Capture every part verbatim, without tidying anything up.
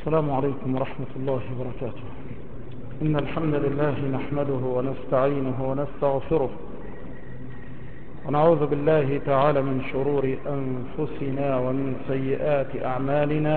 السلام عليكم ورحمة الله وبركاته. إن الحمد لله نحمده ونستعينه ونستغفره ونعوذ بالله تعالى من شرور أنفسنا ومن سيئات أعمالنا.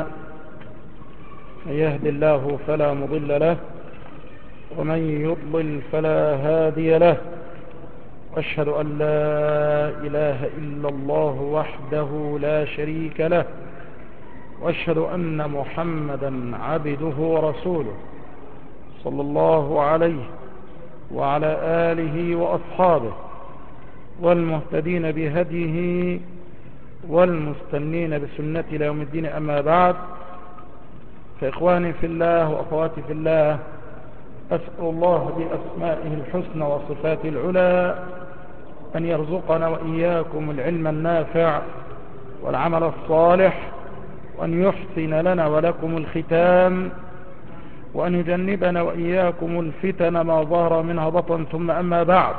من يهد الله فلا مضل له ومن يضلل فلا هادي له، وأشهد أن لا إله إلا الله وحده لا شريك له، وأشهد أن محمدا عبده ورسوله صلى الله عليه وعلى آله وأصحابه والمهتدين بهديه والمستنين بسنة إلى يوم الدين. أما بعد، فإخواني في الله وأخواتي في الله، أسأل الله بأسمائه الحسنى وصفاته العلى أن يرزقنا وإياكم العلم النافع والعمل الصالح، وأن يحسن لنا ولكم الختام، وأن يجنبنا وإياكم الفتن ما ظهر منها بطن. ثم أما بعد،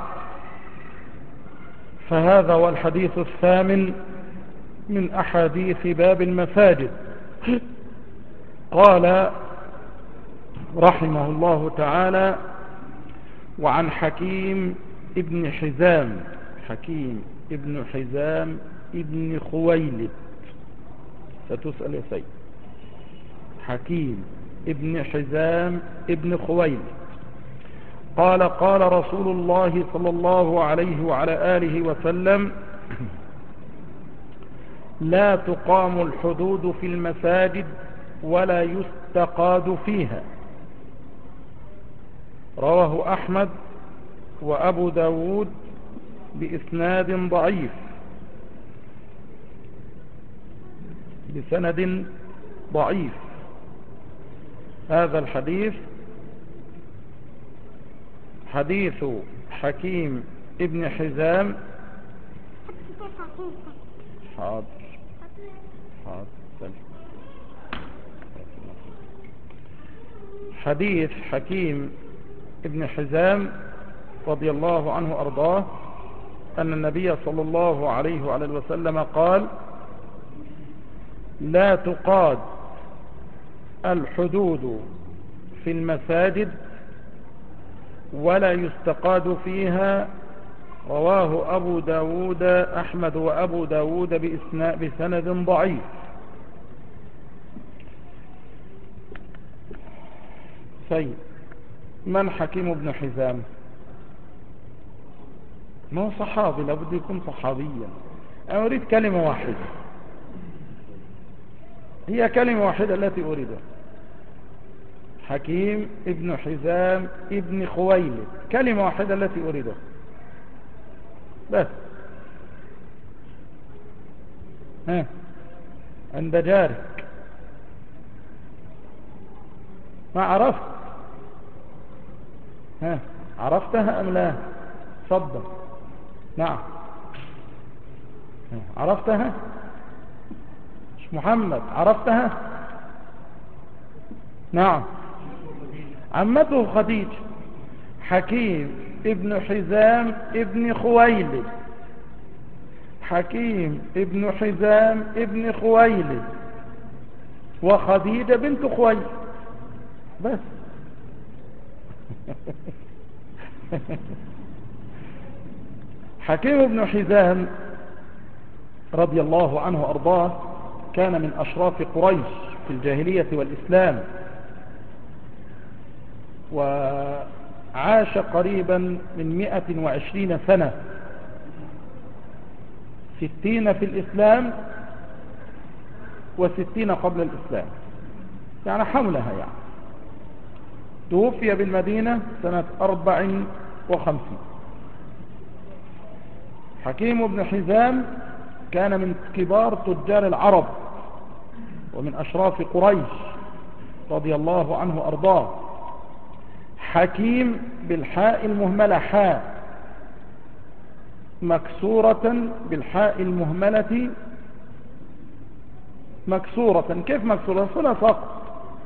فهذا هو الحديث الثامن من أحاديث باب المساجد. قال رحمه الله تعالى: وعن حكيم ابن حزام حكيم ابن حزام ابن خويلد. ستسأل يا سيد. حكيم ابن حزام ابن خويلد قال: قال رسول الله صلى الله عليه وعلى آله وسلم: لا تقام الحدود في المساجد ولا يستقاد فيها. رواه أحمد وأبو داود بإسناد ضعيف بسند ضعيف. هذا الحديث حديث حكيم ابن حزام. حاضر حاضر حديث حكيم ابن حزام رضي الله عنه أرضاه أن النبي صلى الله عليه وعلى وسلم قال: لا تقاد الحدود في المساجد ولا يستقاد فيها. رواه أبو داود أحمد وأبو داود بسند ضعيف. سيد، من حكيم ابن حزام؟ ما هو صحابي، لابد يكون صحابيا. أنا أريد كلمة واحدة، هي كلمة واحدة التي أريدها. حكيم ابن حزام ابن خويلد، كلمة واحدة التي أريدها بس. ها، عند جارك. ما عرفت؟ ها، عرفتها أم لا؟ تفضل. نعم، عرفتها؟ مش محمد، عرفتها؟ نعم، عمته خديجة. حكيم ابن حزام ابن خويلد، حكيم ابن حزام ابن خويلد وخديجة بنت خويلد بس. حكيم ابن حزام رضي الله عنه وأرضاه كان من أشراف قريش في الجاهلية والإسلام، وعاش قريبا من مئة وعشرين سنة، ستين في الإسلام وستين قبل الإسلام، يعني حولها. يعني توفي بالمدينة سنة أربع وخمسين. حكيم بن حزام كان من كبار تجار العرب ومن أشراف قريش رضي الله عنه وأرضاه. حكيم بالحاء المهملة، حاء مكسورة بالحاء المهملة مكسورة. كيف مكسورة؟ صلة سقط.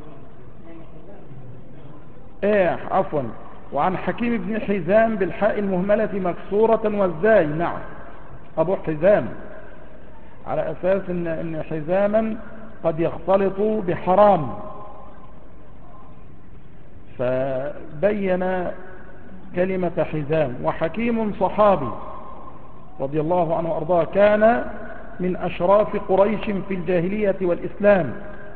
ايه عفوا. وعن حكيم بن حزام بالحاء المهملة مكسورة والزاي. نعم، أبو حزام، على أساس إن, إن حزاما قد يختلط بحرام، فبين كلمة حزام. وحكيم صحابي رضي الله عنه وأرضاه كان من أشراف قريش في الجاهلية والإسلام،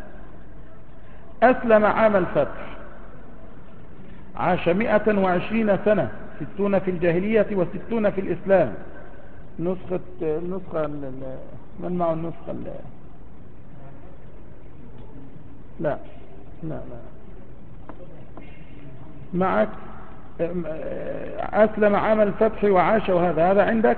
أسلم عام الفتح، عاش مئة وعشرين سنة، ستون في الجاهلية وستون في الإسلام. نسخة النسخة من معه النسخة ال... لا لا لا معك. أسلم عام الفتح وعاش، وهذا هذا عندك.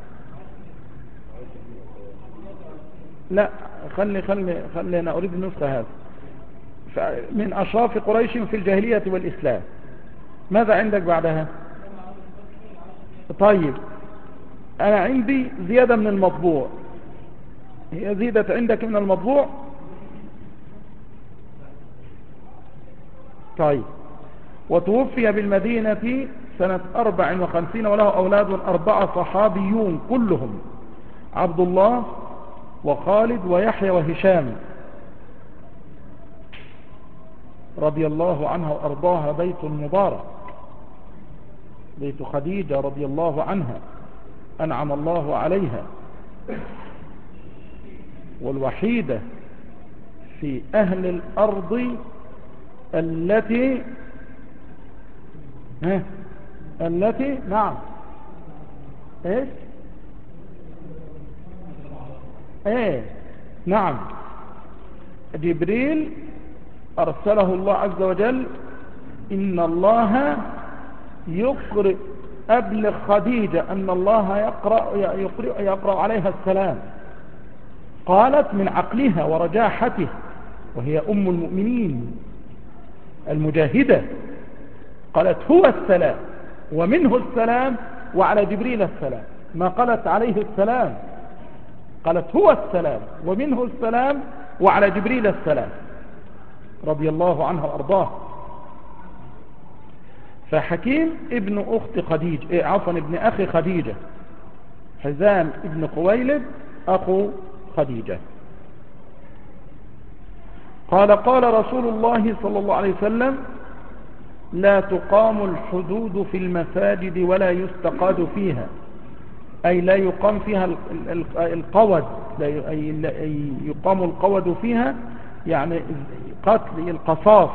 لا خلي خلي خلي أنا أريد النسخة هذا. من أشراف قريش في الجاهلية والإسلام. ماذا عندك بعدها؟ طيب أنا عندي زيادة من المطبوع. هي زيادة عندك من المطبوع. طيب. وتوفي بالمدينة سنة أربع وخمسين وله أولاد أربعة صحابيون كلهم، عبد الله وخالد ويحيى وهشام رضي الله عنها وأرضاها. بيت مبارك، بيت خديجة رضي الله عنها، أنعم الله عليها، والوحيدة في أهل الأرض التي ها التي نعم ايش ايه نعم جبريل أرسله الله عز وجل. إن الله يقرأ أبلغ خديجة أن الله يقرأ, يقرأ, يقرأ عليها السلام. قالت من عقلها ورجاحته، وهي أم المؤمنين المجاهدة، قالت هو السلام ومنه السلام وعلى جبريل السلام. ما قالت عليه السلام، قالت هو السلام ومنه السلام وعلى جبريل السلام، رضي الله عنها وأرضاه. فحكيم ابن أخت خديجة، إيه عفوا ابن أخي خديجة، حزام ابن خويلد أخو خديجة. قال قال رسول الله صلى الله عليه وسلم: لا تقام الحدود في المساجد ولا يستقاد فيها، أي لا يقام فيها القود، أي يقام القود فيها يعني قتل القصاص،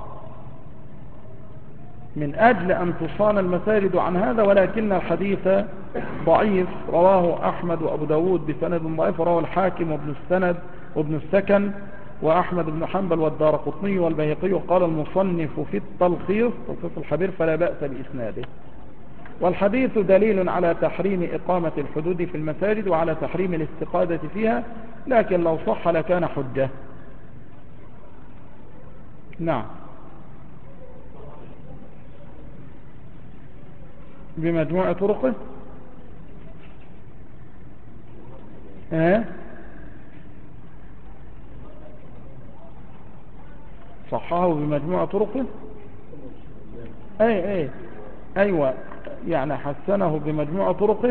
من أجل أن تصان المساجد عن هذا. ولكن الحديث ضعيف، رواه أحمد وأبو داود بسند ضعيف، رواه الحاكم وابن السند وابن السكن وأحمد بن حنبل والدارقطني والبيهقي. وقال المصنف في التلخيص تلخيص الحبير: فلا بأس بإسناده. والحديث دليل على تحريم إقامة الحدود في المساجد وعلى تحريم الاستقادة فيها، لكن لو صح لكان حجة. نعم. بمجموع طرقه. اه صححه بمجموع طرقه. اي اي ايوه، يعني حسنه بمجموع طرقه.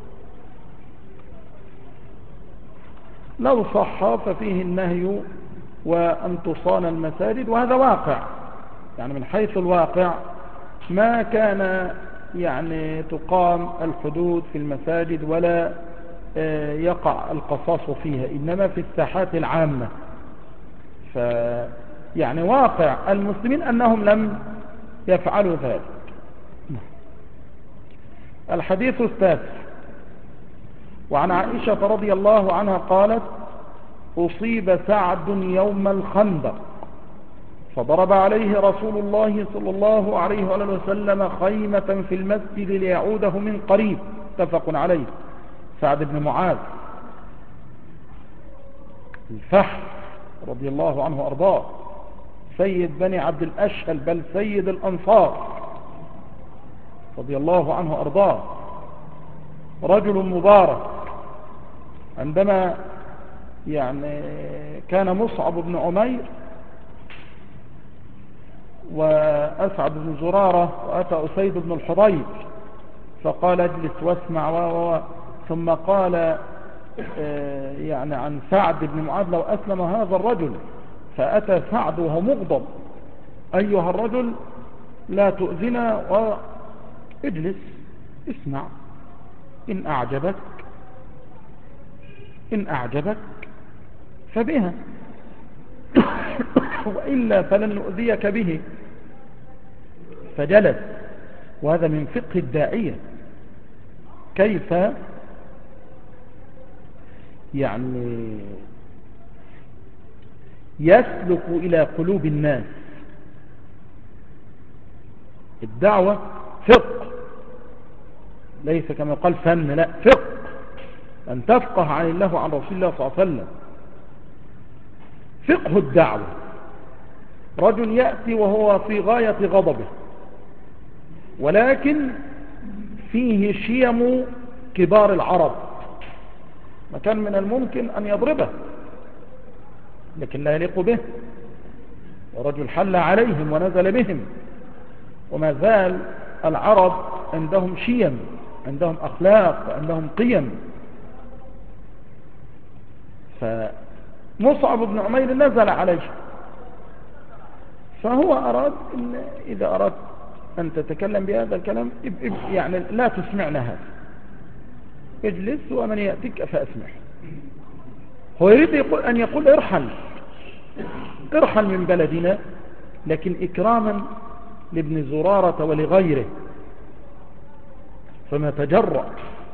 لو صح ففيه النهي وأن تصان المساجد، وهذا واقع، يعني من حيث الواقع ما كان يعني تقام الحدود في المساجد ولا يقع القصاص فيها، إنما في الساحات العامة. ف يعني واقع المسلمين أنهم لم يفعلوا ذلك. الحديث التاسع: وعن عائشة رضي الله عنها قالت: أصيب سعد يوم الخندق فضرب عليه رسول الله صلى الله عليه وآله وسلم خيمة في المسجد ليعوده من قريب. متفق عليه. سعد بن معاذ الفحل رضي الله عنه وأرضاه، سيد بني عبد الأشهل، بل سيد الأنصار، رضي الله عنه وأرضاه، رجل مبارك. عندما يعني كان مصعب بن عمير وأسعد بن زرارة وأتى أسيد بن الحضير فقال: اجلس واسمع و ثم قال يعني عن سعد بن معاذ: لو أسلم هذا الرجل. فأتى سعد وهو مغضب: أيها الرجل لا تؤذنا واجلس اسمع، إن أعجبك إن أعجبك فبها وإلا فلن نؤذيك به. فجلس. وهذا من فقه الداعية، كيف يعني يسلك إلى قلوب الناس. الدعوة فقه، ليس كما قال فن، لا فقه، أن تفقه عن الله وعن رسول الله صلى الله عليه وسلم. فقه الدعوة. رجل يأتي وهو في غاية غضبه، ولكن فيه شيم كبار العرب، ما كان من الممكن أن يضربه، لكن لا يليق به. ورجل حل عليهم ونزل بهم، وما زال العرب عندهم شيم، عندهم أخلاق، عندهم قيم. فمصعب بن عمير نزل عليه، فهو أراد إن إذا أردت أن تتكلم بهذا الكلام يعني لا تسمعنا هذا، اجلس ومن يأتيك فأسمع. هو يريد يقول أن يقول ارحل ارحل من بلدنا، لكن إكراما لابن زرارة ولغيره، فما تجرأ.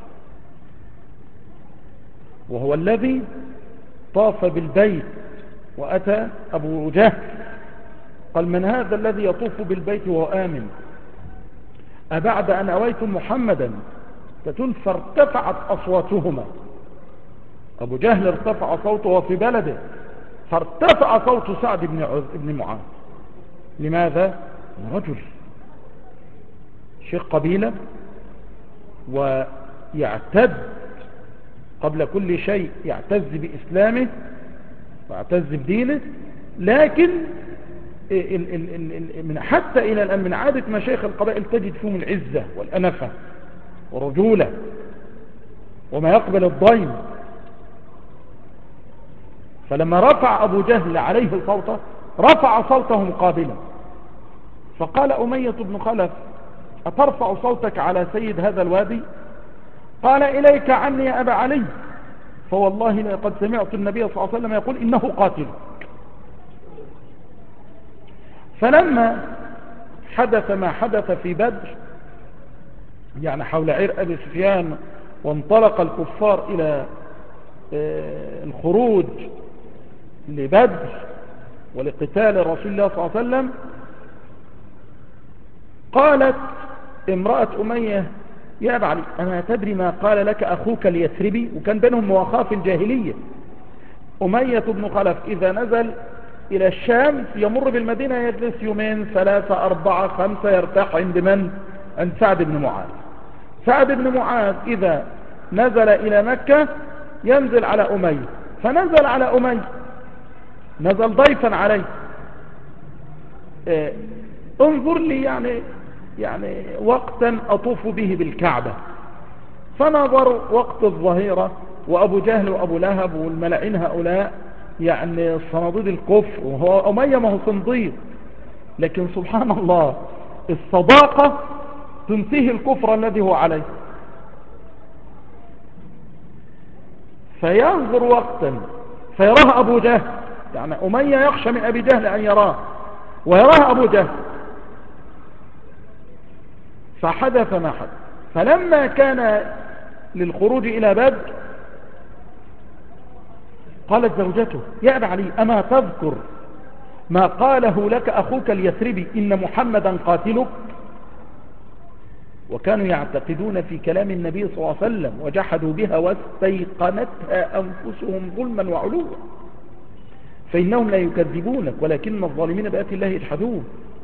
وهو الذي طاف بالبيت وأتى أبو جهل قال من هذا الذي يطوف بالبيت وهو آمن؟ أبعد أن أويتم محمدا فتن؟ فارتفعت أصواتهما. أبو جهل ارتفع صوته في بلده، فارتفع صوت سعد بن معاذ. لماذا؟ رجل شيخ قبيلة ويعتد قبل كل شيء، يعتز بإسلامه ويعتز بدينه، لكن من حتى إلى الآن من عادة مشايخ القبائل تجد فيهم العزة والأنفة والرجولة وما يقبل الضيم. فلما رفع أبو جهل عليه صوته رفع صوته مقابلا، فقال أمية بن خلف أترفع صوتك على سيد هذا الوادي؟ قال إليك عني يا أبا علي، فوالله لقد سمعت النبي صلى الله عليه وسلم يقول إنه قاتل. فلما حدث ما حدث في بدر، يعني حول عير أبي سفيان، وانطلق الكفار إلى الخروج لبدر ولقتال رسول الله صلى الله عليه وسلم، قالت امرأة أمية يا أبا علي أنا تدري ما قال لك أخوك اليثربي؟ وكان بينهم مواخاة في الجاهلية. أمية بن خلف إذا نزل إلى الشام يمر بالمدينة يجلس يومين ثلاثة أربعة خمسة، يرتاح عند من؟ عند سعد بن معاذ. سعد بن معاذ إذا نزل إلى مكة ينزل على أمية، فنزل على أمية، نزل ضيفا عليه. إيه انظر لي يعني يعني وقتا أطوف به بالكعبة، فنظر وقت الظهيرة وأبو جهل وأبو لهب والملعين هؤلاء يعني صناديد الكفر، وهو أمية ما هو صنديد، لكن سبحان الله الصداقة تنتهي الكفر الذي هو عليه. فينظر وقتا فيراه أبو جهل، يعني أمية يخشى من أبي جهل أن يراه ويراه أبو جهل، فحدث ما حدث. فلما كان للخروج إلى بدر قالت زوجته يا أبا علي أما تذكر ما قاله لك أخوك اليثربي إن محمدا قاتلك؟ وكانوا يعتقدون في كلام النبي صلى الله عليه وسلم وجحدوا بها واستيقنتها أنفسهم ظلما وعلوا، فإنهم لا يكذبونك ولكن الظالمين بآيات الله يجحدون.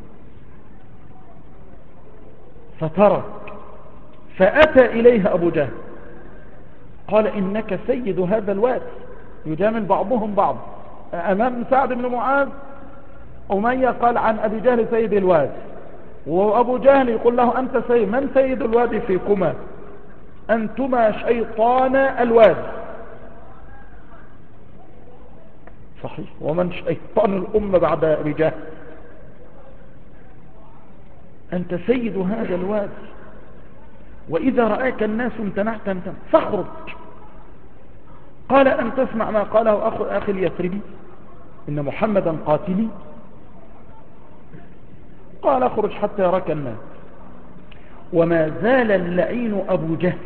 فترك، فأتى إليها أبو جهل قال إنك سيد هذا الواد، يجامل بعضهم بعض أمام سعد بن معاذ. أمية قال عن أبي جهل سيد الواد، وأبو جهل يقول له أنت سيد، من سيد الواد فيكما؟ أنتما شيطان الواد. صحيح، ومن شيطان الأمة بعد أبي جهل؟ أنت سيد هذا الوادي، وإذا رأيك الناس امتنعت امتنعت فاخرج. قال أن تسمع ما قاله أخو أخي اليثربي إن محمدا قاتلي؟ قال اخرج حتى يراك الناس. وما زال اللعين أبو جهل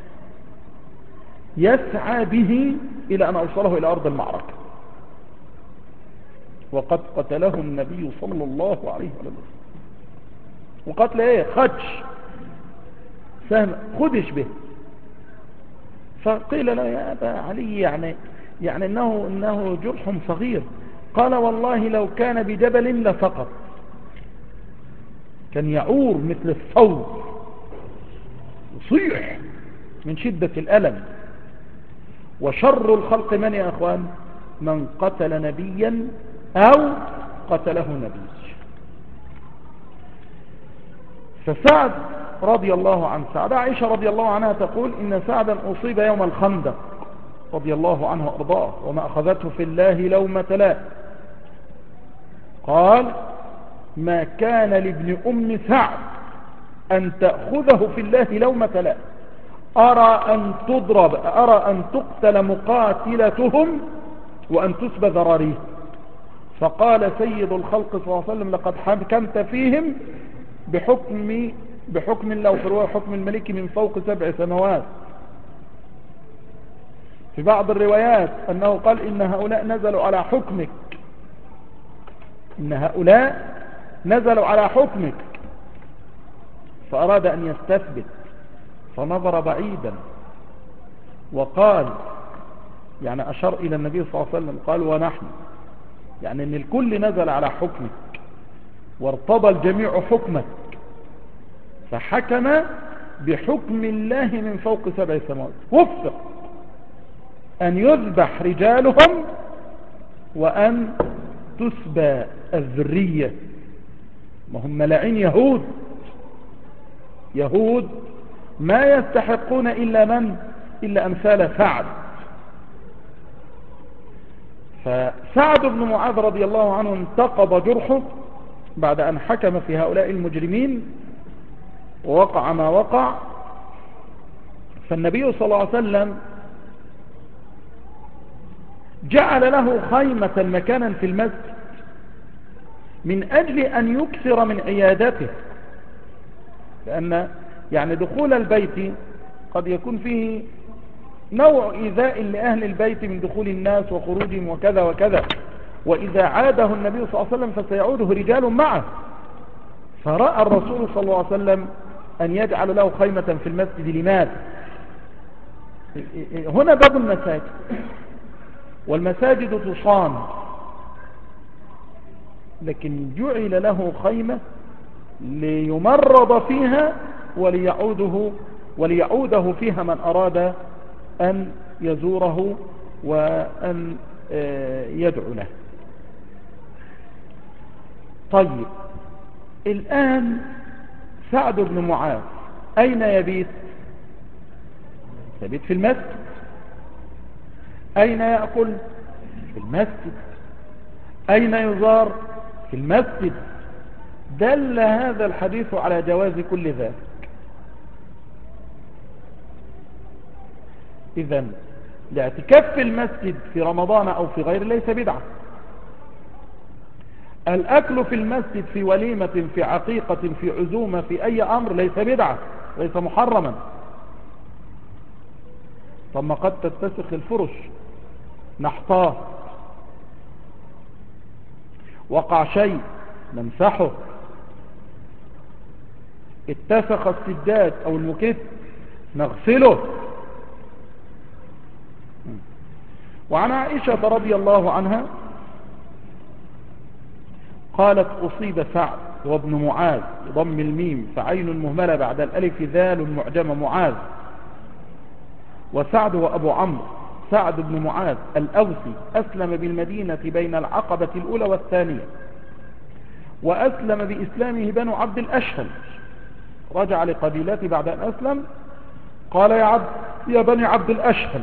يسعى به إلى أن أوصله إلى أرض المعركة، وقد قتله النبي صلى الله عليه وسلم. وقتل ايه؟ خدش سهم خدش به. فقيل له يا أبا علي يعني, يعني إنه, إنه جرح صغير. قال والله لو كان بجبل لسقط، كان يعور مثل الصوت يصيح من شدة الألم. وشر الخلق من يا أخوان؟ من قتل نبيا أو قتله نبي. فسعد رضي الله عنه، سعد عائشة رضي الله عنها تقول إن سعدا أصيب يوم الخندق رضي الله عنه وأرضاه وما أخذته في الله لومة لائم. قال ما كان لابن أم سعد أن تأخذه في الله لومة لائم، أرى أن تضرب أرى أن تقتل مقاتلتهم وأن تسبى ذراريهم. فقال سيد الخلق صلى الله عليه وسلم لقد حكمت فيهم بحكم بحكم الله، وفي رواية حكم الملك من فوق سبع سماوات. في بعض الروايات أنه قال إن هؤلاء نزلوا على حكمك، إن هؤلاء نزلوا على حكمك. فأراد أن يستثبت فنظر بعيدا وقال يعني أشار إلى النبي صلى الله عليه وسلم قال ونحن، يعني أن الكل نزل على حكمك وارتضى الجميع حكمك، فحكم بحكم الله من فوق سبع سماوات. وفق أن يذبح رجالهم وأن تسبى الذرية. ما هم ملاعين يهود، يهود ما يستحقون إلا من إلا أمثال سعد. فسعد بن معاذ رضي الله عنه انتقض جرحه بعد أن حكم في هؤلاء المجرمين ووقع ما وقع. فالنبي صلى الله عليه وسلم جعل له خيمة مكانا في المسجد من أجل أن يكثر من عيادته، لأن يعني دخول البيت قد يكون فيه نوع إيذاء لأهل البيت من دخول الناس وخروجهم وكذا وكذا، وإذا عاده النبي صلى الله عليه وسلم فسيعوده رجال معه. فرأى الرسول صلى الله عليه وسلم أن يجعل له خيمة في المسجد. لماذا؟ هنا باب المساجد، والمساجد تصان، لكن جعل له خيمة ليمرض فيها وليعوده, وليعوده فيها من أراد أن يزوره وأن يدعو له. طيب الآن سعد بن معاذ أين يبيت؟ يبيت في المسجد. أين يأكل؟ في المسجد. أين يزار؟ في المسجد. دل هذا الحديث على جواز كل ذلك. إذن الاعتكاف في المسجد في رمضان أو في غير ليس بدعة. الأكل في المسجد في وليمة في عقيقة في عزومة في أي أمر ليس بدعة، ليس محرما. ثم قد تتسخ الفرش نحطاه، وقع شيء نمسحه، اتسخ السجاد أو المكت نغسله. وعن عائشة رضي الله عنها قالت أصيب سعد وابن معاذ ضم الميم فعين مهملة بعد الألف ذال معجمة معاذ. وسعد وأبو عمرو سعد بن معاذ الأوسي أسلم بالمدينة بين العقبة الأولى والثانية، وأسلم بإسلامه بنو عبد الأشهل. رجع لقبيلته بعد أن أسلم قال يا, عبد يا بني عبد الأشهل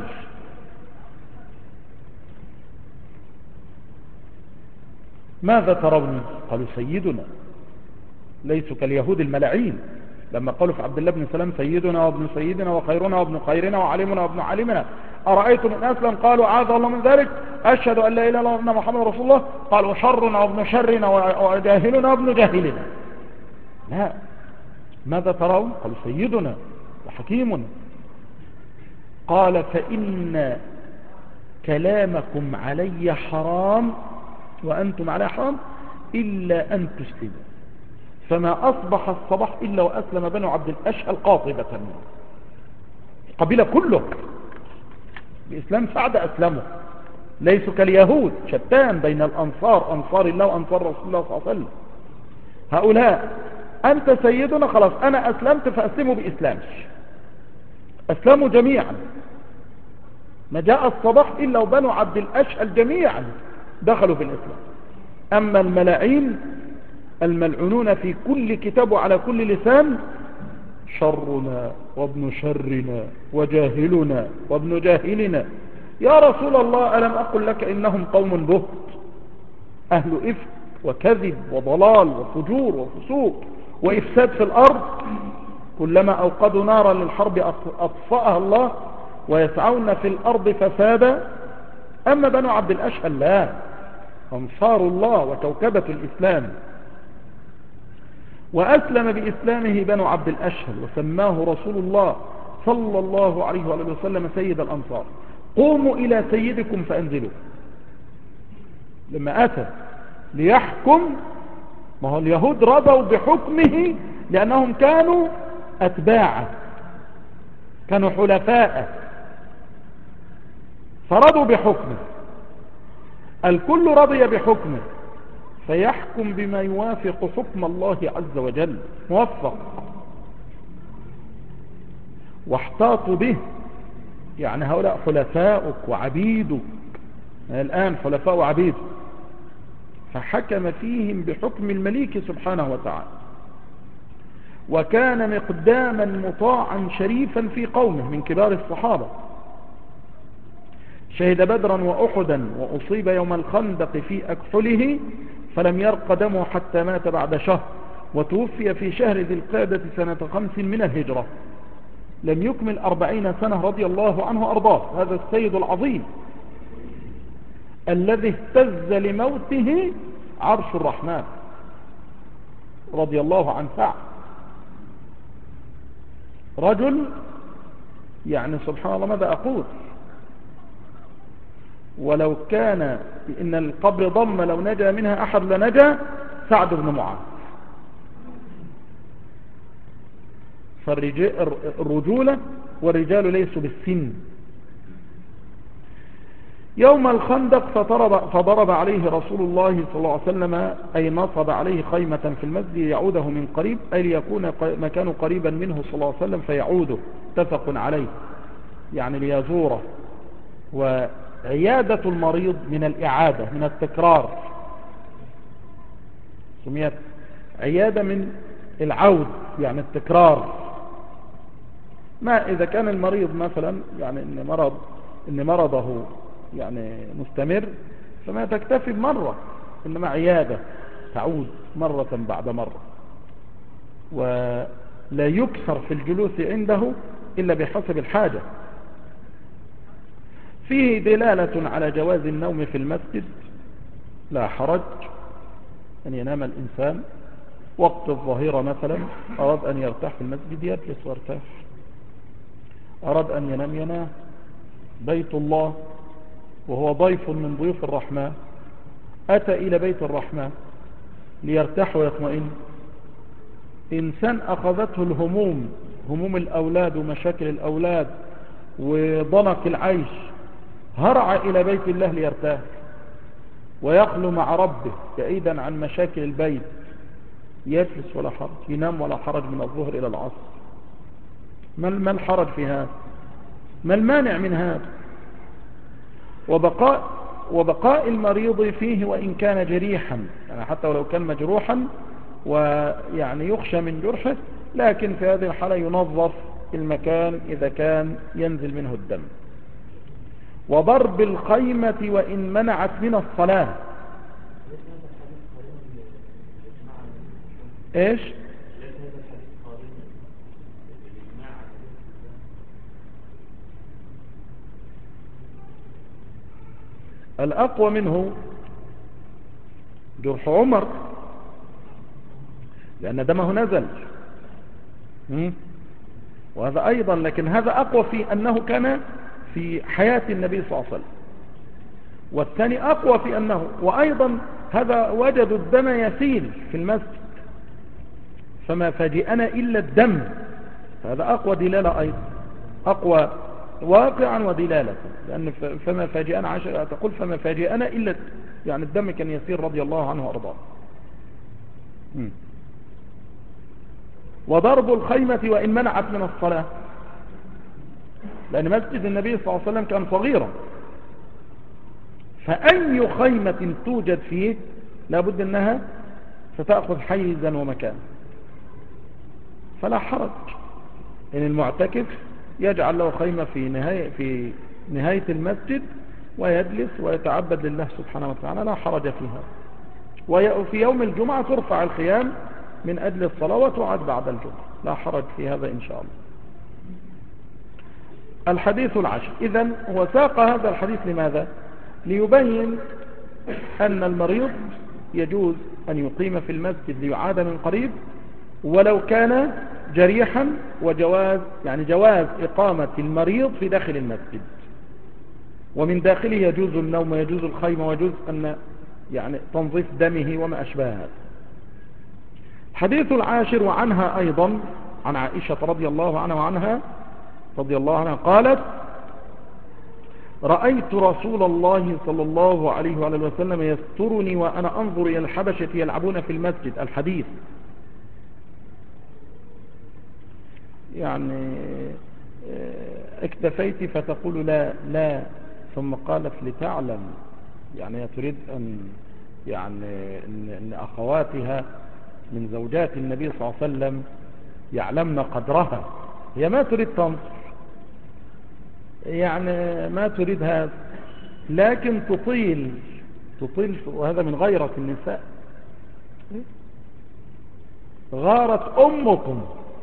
ماذا تروني؟ قالوا سيدنا ليسوا كاليهود الملاعين لما قالوا في عبد الله بن سلام سيدنا وابن سيدنا وخيرنا وابن خيرنا وعلمنا وابن علمنا أرأيتم إن أسلم قالوا عاذ الله من ذلك أشهد أن لا إله إلا الله وأن محمد رسول الله قالوا شرنا وابن شرنا وجاهلنا وابن جاهلنا. لا، ماذا ترون؟ قالوا سيدنا وحكيمنا. قال فإن كلامكم علي حرام وأنتم علي حرام إلا أن تسلموا، فما أصبح الصباح إلا وأسلم بنو عبد الأشهل قاطبة القبيلة كله بإسلام سعد أسلموا. ليسوا كاليهود، شتان بين الأنصار أنصار الله وأنصار رسول الله صلى الله عليه وسلم. هؤلاء أنت سيدنا خلاص أنا أسلمت فأسلموا بإسلامش، أسلموا جميعا. ما جاء الصباح إلا وبنو عبد الأشهل جميعا دخلوا في الإسلام. أما الملاعين الملعونون في كل كتاب وعلى كل لسان شرنا وابن شرنا وجاهلنا وابن جاهلنا. يا رسول الله ألم أقل لك إنهم قوم بهت أهل إفك وكذب وضلال وفجور وفسوق وإفساد في الأرض، كلما أوقدوا نارا للحرب أطفأها الله ويسعون في الأرض فسادا. أما بنو عبد الأشهل لا، أنصار الله وكوكبة الإسلام. وأسلم بإسلامه بنو عبد الأشهل وسماه رسول الله صلى الله عليه وآله وسلم سيد الأنصار. قوموا إلى سيدكم فأنزلوا. لما أتى ليحكم، ما هو اليهود رضوا بحكمه لأنهم كانوا أتباعه، كانوا حلفاء فرضوا بحكمه. الكل رضي بحكمه فيحكم بما يوافق حكم الله عز وجل، موفق. واحتاطوا به، يعني هؤلاء حلفاؤك وعبيدك الآن، حلفاء وعبيدك، فحكم فيهم بحكم المليك سبحانه وتعالى. وكان مقداما مطاعا شريفا في قومه من كبار الصحابة، شهد بدرا وأحدا وأصيب يوم الخندق في أكحله فلم يرق دمه حتى مات بعد شهر، وتوفي في شهر ذي القعدة سنة خمس من الهجرة، لم يكمل أربعين سنة رضي الله عنه أرضاه. هذا السيد العظيم الذي اهتز لموته عرش الرحمن رضي الله عن سعد. رجل يعني سبحان الله ماذا أقول، ولو كان إن القبر ضم لو نجا منها أحد لنجا سعد بن معاذ. فالرجولة والرجال ليسوا بالسن. يوم الخندق فضرب, فضرب عليه رسول الله صلى الله عليه وسلم، أي نصب عليه خيمة في المسجد يعوده من قريب، أي ليكون مكان قريبا منه صلى الله عليه وسلم فيعوده، اتفق عليه، يعني ليزوره. وعيادة المريض من الإعادة من التكرار، سميت عيادة من العود يعني التكرار. ما إذا كان المريض مثلا يعني إن مرض إن مرضه يعني مستمر فما تكتفي بمرة، إنما عيادة تعود مرة بعد مرة، ولا يكثر في الجلوس عنده إلا بحسب الحاجة. فيه دلالة على جواز النوم في المسجد، لا حرج أن ينام الإنسان وقت الظهيرة مثلا، أراد أن يرتاح في المسجد يجلس وارتاح، أراد أن ينام ينام. بيت الله وهو ضيف من ضيوف الرحمن، أتى إلى بيت الرحمن ليرتاح ويطمئن. إنسان أخذته الهموم، هموم الأولاد ومشاكل الأولاد وضنك العيش، هرع إلى بيت الله ليرتاح ويخلو مع ربه بعيدا عن مشاكل البيت، يجلس ولا حرج، ينام ولا حرج من الظهر إلى العصر. ما الحرج في هذا؟ ما المانع من هذا؟ وبقاء, وبقاء المريض فيه وإن كان جريحا، يعني حتى ولو كان مجروحا ويعني يخشى من جرحه، لكن في هذه الحالة ينظف المكان إذا كان ينزل منه الدم. وضرب الخيمة وإن منعت من الصلاة. ايش؟ الأقوى منه جرح عمر، لأن دمه نزل، وهذا أيضا، لكن هذا أقوى في أنه كان في حياة النبي صلى الله عليه وسلم، والثاني أقوى في أنه، وأيضا هذا وجدوا الدم يسيل في المسجد فما فاجئنا إلا الدم، هذا أقوى دلالة أيضا، أقوى واقعا ودلالة، لأن فما فاجئنا، عشر تقول فما فاجئنا إلا يعني الدم كان يسير رضي الله عنه وأرضاه. وضرب الخيمة وإن منعت من الصلاة، لأن مسجد النبي صلى الله عليه وسلم كان صغيرا، فأي خيمة توجد فيه لابد أنها ستأخذ حيزا ومكان، فلا حرج إن المعتكف يجعل له خيمة في نهاية, في نهاية المسجد ويجلس ويتعبد لله سبحانه وتعالى، لا حرج فيها. وفي يوم الجمعة ترفع الخيام من أجل الصلاة وتعاد بعد الجمعة، لا حرج في هذا إن شاء الله. الحديث العاشر، إذن هو ساق هذا الحديث لماذا؟ ليبين أن المريض يجوز أن يقيم في المسجد ليعاد من قريب ولو كان جريحا، وجواز يعني جواز إقامة المريض في داخل المسجد، ومن داخله يجوز النوم ويجوز الخيمة ويجوز أن يعني تنظيف دمه وما أشبه هذا. حديث العاشر، وعنها أيضا عن عائشة رضي الله عنها وعنها رضي الله عنها قالت: رأيت رسول الله صلى الله عليه وآله وسلم يسترني وأنا أنظر إلى الحبشة يلعبون في المسجد. الحديث يعني اكتفيت فتقول لا لا، ثم قالت لتعلم، يعني تريد أن يعني أن أخواتها من زوجات النبي صلى الله عليه وسلم يعلمن قدرها، هي ما تريد تنظر، يعني ما تريد هذا، لكن تطيل تطيل وهذا من غيرة النساء. غارت أمكم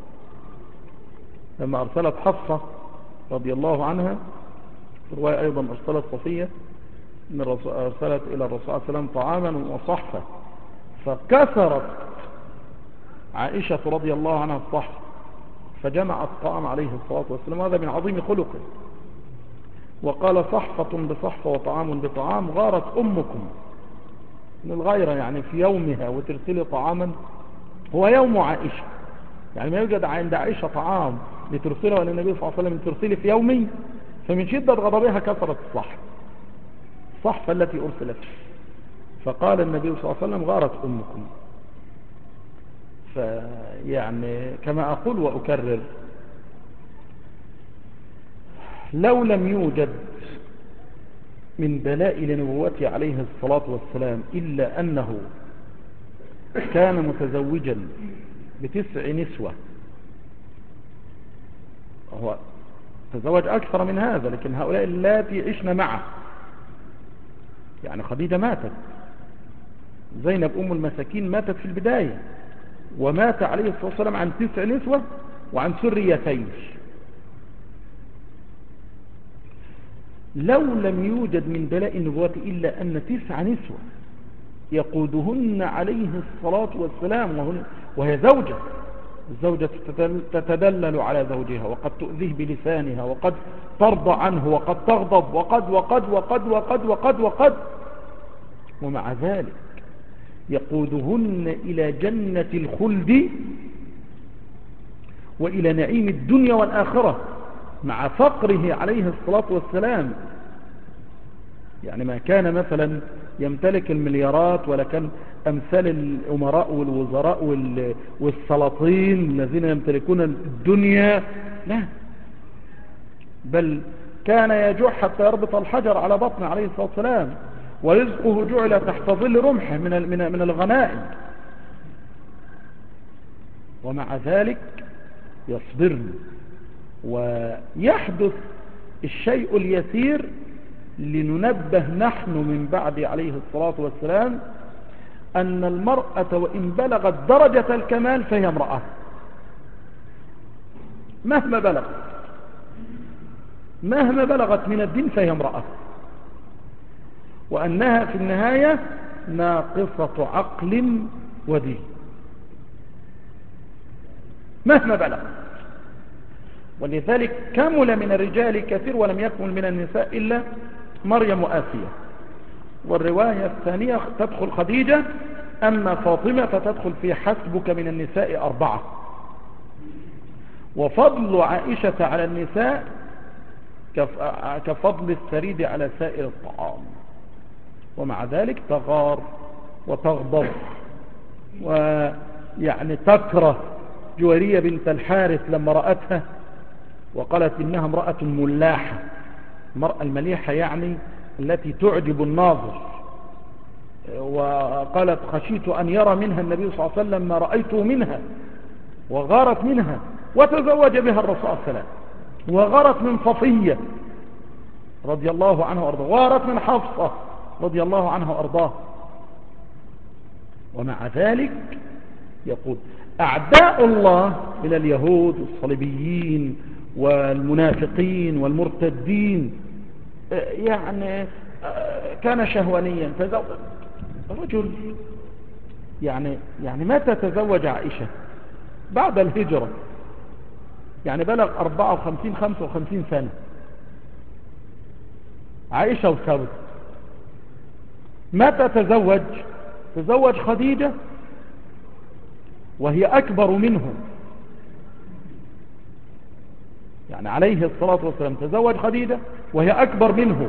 لما أرسلت حفصة رضي الله عنها، رواية أيضا أرسلت صفية من الرسول، أرسلت إلى الرسول صلى الله عليه وسلم طعاما وصحفة، فكسرت عائشة رضي الله عنها الصحفة فجمع الطعام عليه الصلاة والسلام، هذا من عظيم خلقه، وقال صحفة بصحفة وطعام بطعام. غارت أمكم من الغيرة يعني في يومها وترسل طعاما، هو يوم عائشة، يعني ما يوجد عند عائشة طعام لترسله للنبي صلى الله عليه وسلم ترسله في يومي، فمن شدة غضبها كسرت الصحفة الصحفة التي أرسلت، فقال النبي صلى الله عليه وسلم: غارت أمكم. فيعني كما أقول وأكرر، لو لم يوجد من دلائل نبوته عليه الصلاة والسلام إلا أنه كان متزوجا بتسع نسوة، هو تزوج أكثر من هذا، لكن هؤلاء اللاتي عشنا معه، يعني خديجة ماتت، زينب أم المساكين ماتت في البداية، ومات عليه الصلاة والسلام عن تسع نسوة وعن سريتين. لو لم يوجد من دلائل النبوة إلا أن تسع نسوة يقودهن عليه الصلاة والسلام، وهن وهي زوجة، الزوجة تتدلل على زوجها، وقد تؤذيه بلسانها، وقد ترضى عنه، وقد تغضب، وقد وقد وقد وقد وقد وقد ومع ذلك يقودهن إلى جنة الخلد وإلى نعيم الدنيا والآخرة مع فقره عليه الصلاة والسلام. يعني ما كان مثلا يمتلك المليارات، ولا كان أمثال الأمراء والوزراء والسلاطين الذين يمتلكون الدنيا، لا، بل كان يجوع حتى يربط الحجر على بطنه عليه الصلاة والسلام، ورزقه جعل تحت ظل رمحه من من الغنائم، ومع ذلك يصبرن. ويحدث الشيء اليسير لننبه نحن من بعد عليه الصلاة والسلام أن المرأة وإن بلغت درجة الكمال فهي امرأة مهما بلغت مهما بلغت من الدين فهي امرأة، وأنها في النهاية ناقصة عقل ودين مهما بلغت. ولذلك كمل من الرجال كثير ولم يكمل من النساء إلا مريم وآسيا. والرواية الثانية تدخل خديجة، أما فاطمة فتدخل في حسبك من النساء أربعة. وفضل عائشة على النساء كفضل الثريد على سائر الطعام، ومع ذلك تغار وتغضب ويعني تكره جويرية بنت الحارث لما رأتها وقالت إنها امرأة ملاحة. المرأة المليحة يعني التي تعجب الناظر، وقالت خشيت أن يرى منها النبي صلى الله عليه وسلم ما رأيته منها، وغارت منها وتزوج بها الرسول صلى الله عليه وسلم. وغارت من صفية رضي الله عنها وأرضاه، وغارت من حفصة رضي الله عنها وأرضاه. ومع ذلك يقول أعداء الله من اليهود والصليبيين والمنافقين والمرتدين يعني كان شهوانيا تزوج رجل. يعني يعني متى تزوج عائشة؟ بعد الهجرة، يعني بلغ أربعة وخمسين خمسة وخمسين سنة عائشة وسودة. متى تزوج؟ تزوج خديجة وهي أكبر منه، يعني عليه الصلاة والسلام تزوج خديجة وهي أكبر منه.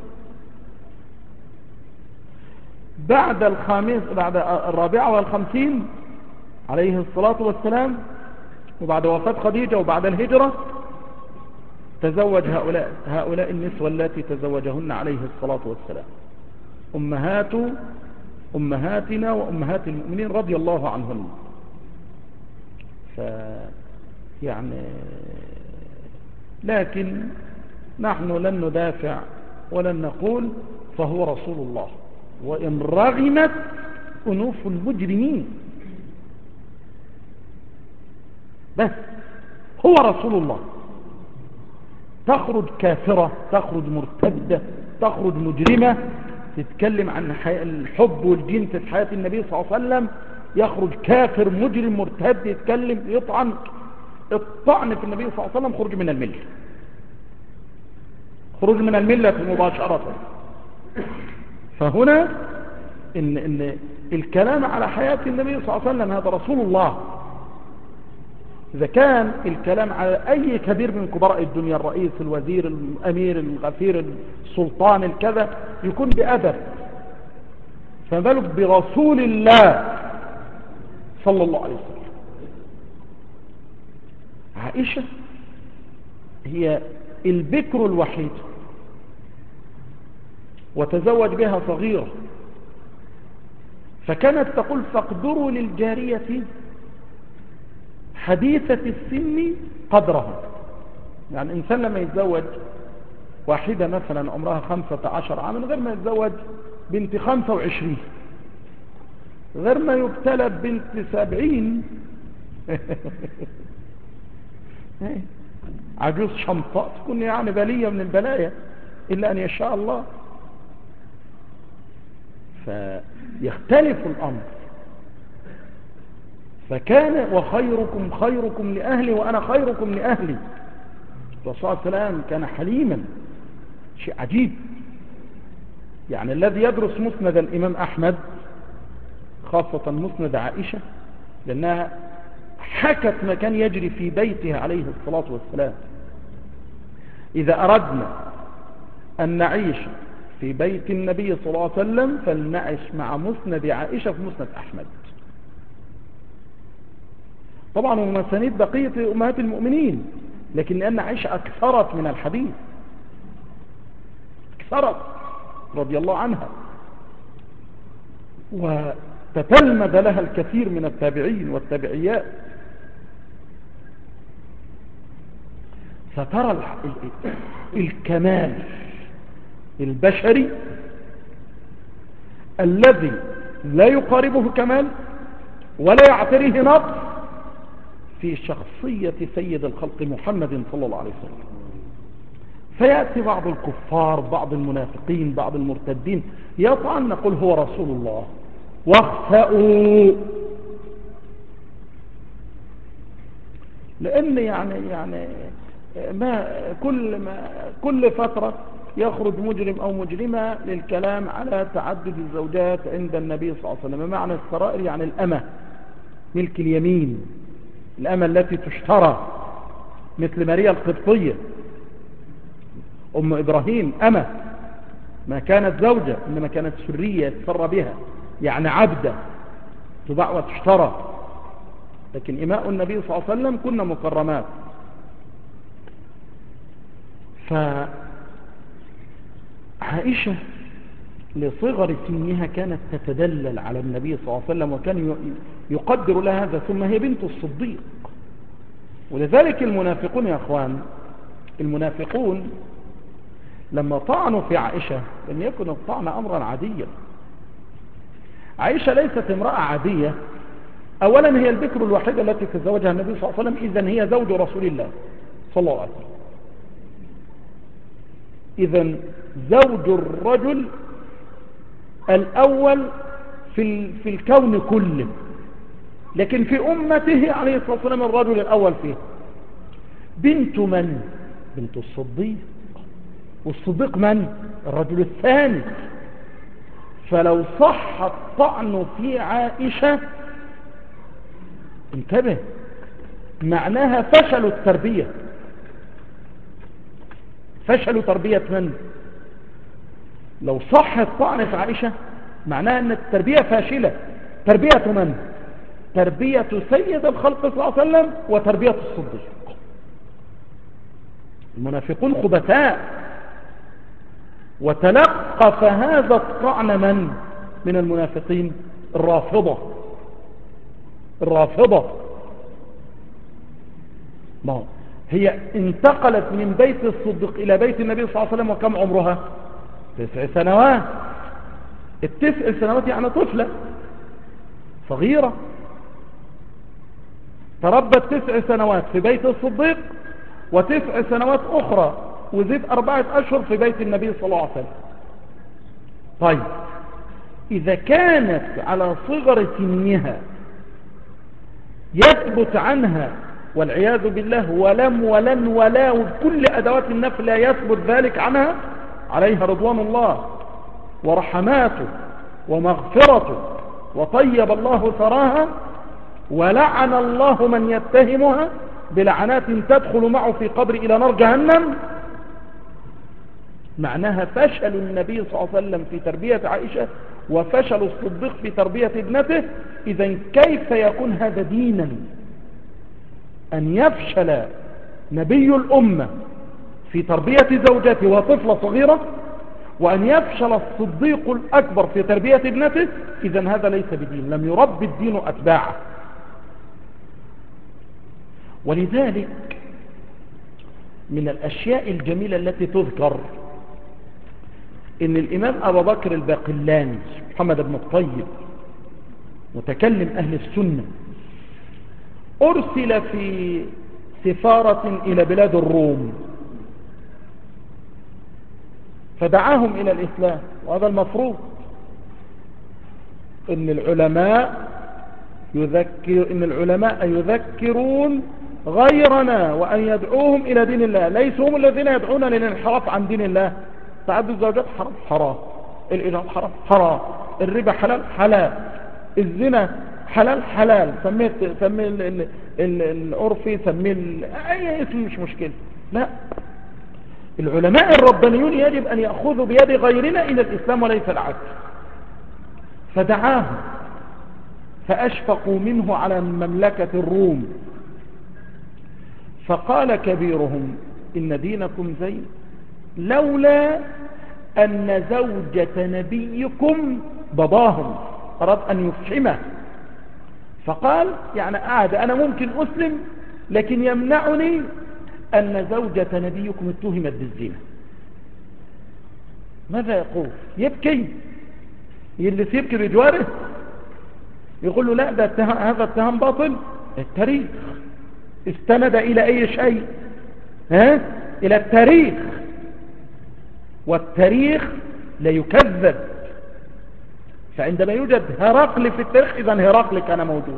بعد الخامس بعد الرابعة والخمسين عليه الصلاة والسلام، وبعد وفاة خديجة وبعد الهجرة، تزوج هؤلاء هؤلاء النسوة التي تزوجهن عليه الصلاة والسلام، أمهات أمهاتنا وأمهات المؤمنين رضي الله عنهن. ف يعني لكن نحن لن ندافع ولن نقول فهو رسول الله، وإن رغمت أنوف المجرمين، بس هو رسول الله. تخرج كافرة، تخرج مرتدة، تخرج مجرمة تتكلم عن الحب والجنس في حياة النبي صلى الله عليه وسلم، يخرج كافر مجرم مرتد يتكلم يطعن. الطعن في النبي صلى الله عليه وسلم خرج من الملة، خروج من الملة مباشرة. فهنا إن, إن الكلام على حياة النبي صلى الله عليه وسلم هذا رسول الله. إذا كان الكلام على أي كبير من كبراء الدنيا، الرئيس، الوزير، الأمير، الغفير، السلطان، الكذا، يكون بأدب، فما بالك برسول الله صلى الله عليه وسلم. عائشة هي البكر الوحيد، وتزوج بها صغيرة، فكانت تقول فاقدروا للجارية حديثة السن قدرها. يعني الإنسان لما يتزوج واحدة مثلا عمرها خمسة عشر عاما غير ما يتزوج بنت خمسة وعشرين، غير ما يبتلى بنت سبعين عجوز شمطاء تكون يعني بلية من البلايا إلا أن يشاء الله. فيختلف الأمر. فكان وخيركم خيركم لأهلي وأنا خيركم لأهلي. الرسول صلى الله عليه وسلم كان حليما، شيء عجيب. يعني الذي يدرس مسند الإمام أحمد، خاصة مسند عائشة، لأنها حكت ما كان يجري في بيتها عليه الصلاة والسلام. إذا أردنا أن نعيش في بيت النبي صلى الله عليه وسلم فلنعيش مع مسند عائشة في مسند أحمد. طبعا ومسانيد بقية أمهات المؤمنين، لكن لأن عائشة أكثرت من الحديث، أكثرت رضي الله عنها، وتتلمذ لها الكثير من التابعين والتابعيات. فترى الكمال البشري الذي لا يقاربه كمال ولا يعتريه نقص في شخصية سيد الخلق محمد صلى الله عليه وسلم. فيأتي بعض الكفار، بعض المنافقين، بعض المرتدين يطعن، نقول هو رسول الله واخسأوا. لأن يعني يعني ما كل ما كل فترة يخرج مجرم أو مجرمة للكلام على تعدد الزوجات عند النبي صلى الله عليه وسلم. معنى السرائر يعني الأمة، ملك اليمين، الأمة التي تشترى، مثل ماريا القبطية أم إبراهيم، أمة ما كانت زوجة إنما كانت سرية يتسرى بها، يعني عبدة تباع وتشترى. لكن إماء النبي صلى الله عليه وسلم كنا مكرمات. فعائشة لصغر سنها كانت تتدلل على النبي صلى الله عليه وسلم، وكان يقدر لها هذا، ثم هي بنت الصديق. ولذلك المنافقون يا أخوان، المنافقون لما طعنوا في عائشة لم يكن الطعن أمرا عاديا. عائشة ليست امرأة عادية. أولا هي البكر الوحيدة التي تزوجها النبي صلى الله عليه وسلم، إذن هي زوج رسول الله صلى الله عليه وسلم. إذن زوج الرجل الأول في في الكون كله، لكن في أمته عليه الصلاة والسلام الرجل الأول فيه. بنت من؟ بنت الصديق. والصديق من؟ الرجل الثاني. فلو صح الطعن في عائشة انتبه، معناها فشلوا التربية. فشلوا تربية من؟ لو صح الطعن في عائشة معناها ان التربية فاشلة. تربية من؟ تربية سيد الخلق صلى الله عليه وسلم وتربية الصديق. المنافقون خبثاء. وتلقف هذا الطعن من؟ من المنافقين الرافضة. الرافضة ما هي انتقلت من بيت الصديق إلى بيت النبي صلى الله عليه وسلم، وكم عمرها؟ تسع سنوات. التسع سنوات يعني طفلة صغيرة تربت تسع سنوات في بيت الصديق، وتسع سنوات أخرى وزيد أربعة أشهر في بيت النبي صلى الله عليه وسلم. طيب إذا كانت على صغر سنها يثبت عنها والعياذ بالله ولم ولن ولا وكل أدوات النفي لا يثبت ذلك عنها، عليها رضوان الله ورحماته ومغفرته، وطيب الله ثراها، ولعن الله من يتهمها بلعنات تدخل معه في قبر إلى نار جهنم، معناها فشل النبي صلى الله عليه وسلم في تربية عائشة وفشل الصديق في تربية ابنته. إذن كيف يكون هذا دينا؟ أن يفشل نبي الأمة في تربية زوجته وطفلة صغيرة، وأن يفشل الصديق الأكبر في تربية ابنته، إذن هذا ليس بدين، لم يربي الدين أتباعه. ولذلك من الأشياء الجميلة التي تذكر إن الإمام أبا بكر الباقلاني محمد بن الطيب متكلم أهل السنة أرسل في سفارة إلى بلاد الروم، فدعاهم إلى الإسلام. وهذا المفروض إن العلماء يذكر إن العلماء يذكرون غيرنا وأن يدعوهم إلى دين الله، ليسوا هم الذين يدعون للانحراف عن دين الله. تعدد الزوجات حرام حرام، الإجاب حرام حرام، الربا حلال حلال، الزنا حلال حلال، سميه سميه العرفي، سميه أي اسم مش مشكلة. لا، العلماء الربانيون يجب أن يأخذوا بيد غيرنا إلى الإسلام وليس العكس. فدعاهم فأشفقوا منه على مملكة الروم، فقال كبيرهم إن دينكم زين، لولا أن زوجة نبيكم بضاهم، أراد أن يفحمه، فقال يعني قاعد أنا ممكن أسلم لكن يمنعني أن زوجة نبيكم اتهمت بالزنا. ماذا يقول؟ يبكي، يجلس يبكي بجواره. يقول له لا ده اتهام، هذا اتهام باطل. التاريخ استند إلى أي شيء؟ ها؟ إلى التاريخ، والتاريخ لا يكذب. فعندما يوجد هرقل في التاريخ إذن هرقل كان موجود.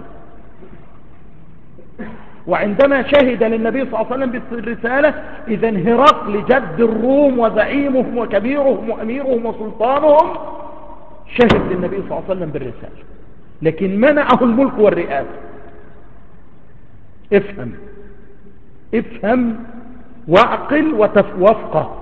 وعندما شهد للنبي صلى الله عليه وسلم بالرسالة إذن هرقل جد الروم وزعيمهم وكبيرهم وأميرهم وسلطانهم شهد للنبي صلى الله عليه وسلم بالرسالة، لكن منعه الملك والرئاسة. افهم افهم واعقل وتفوفقه.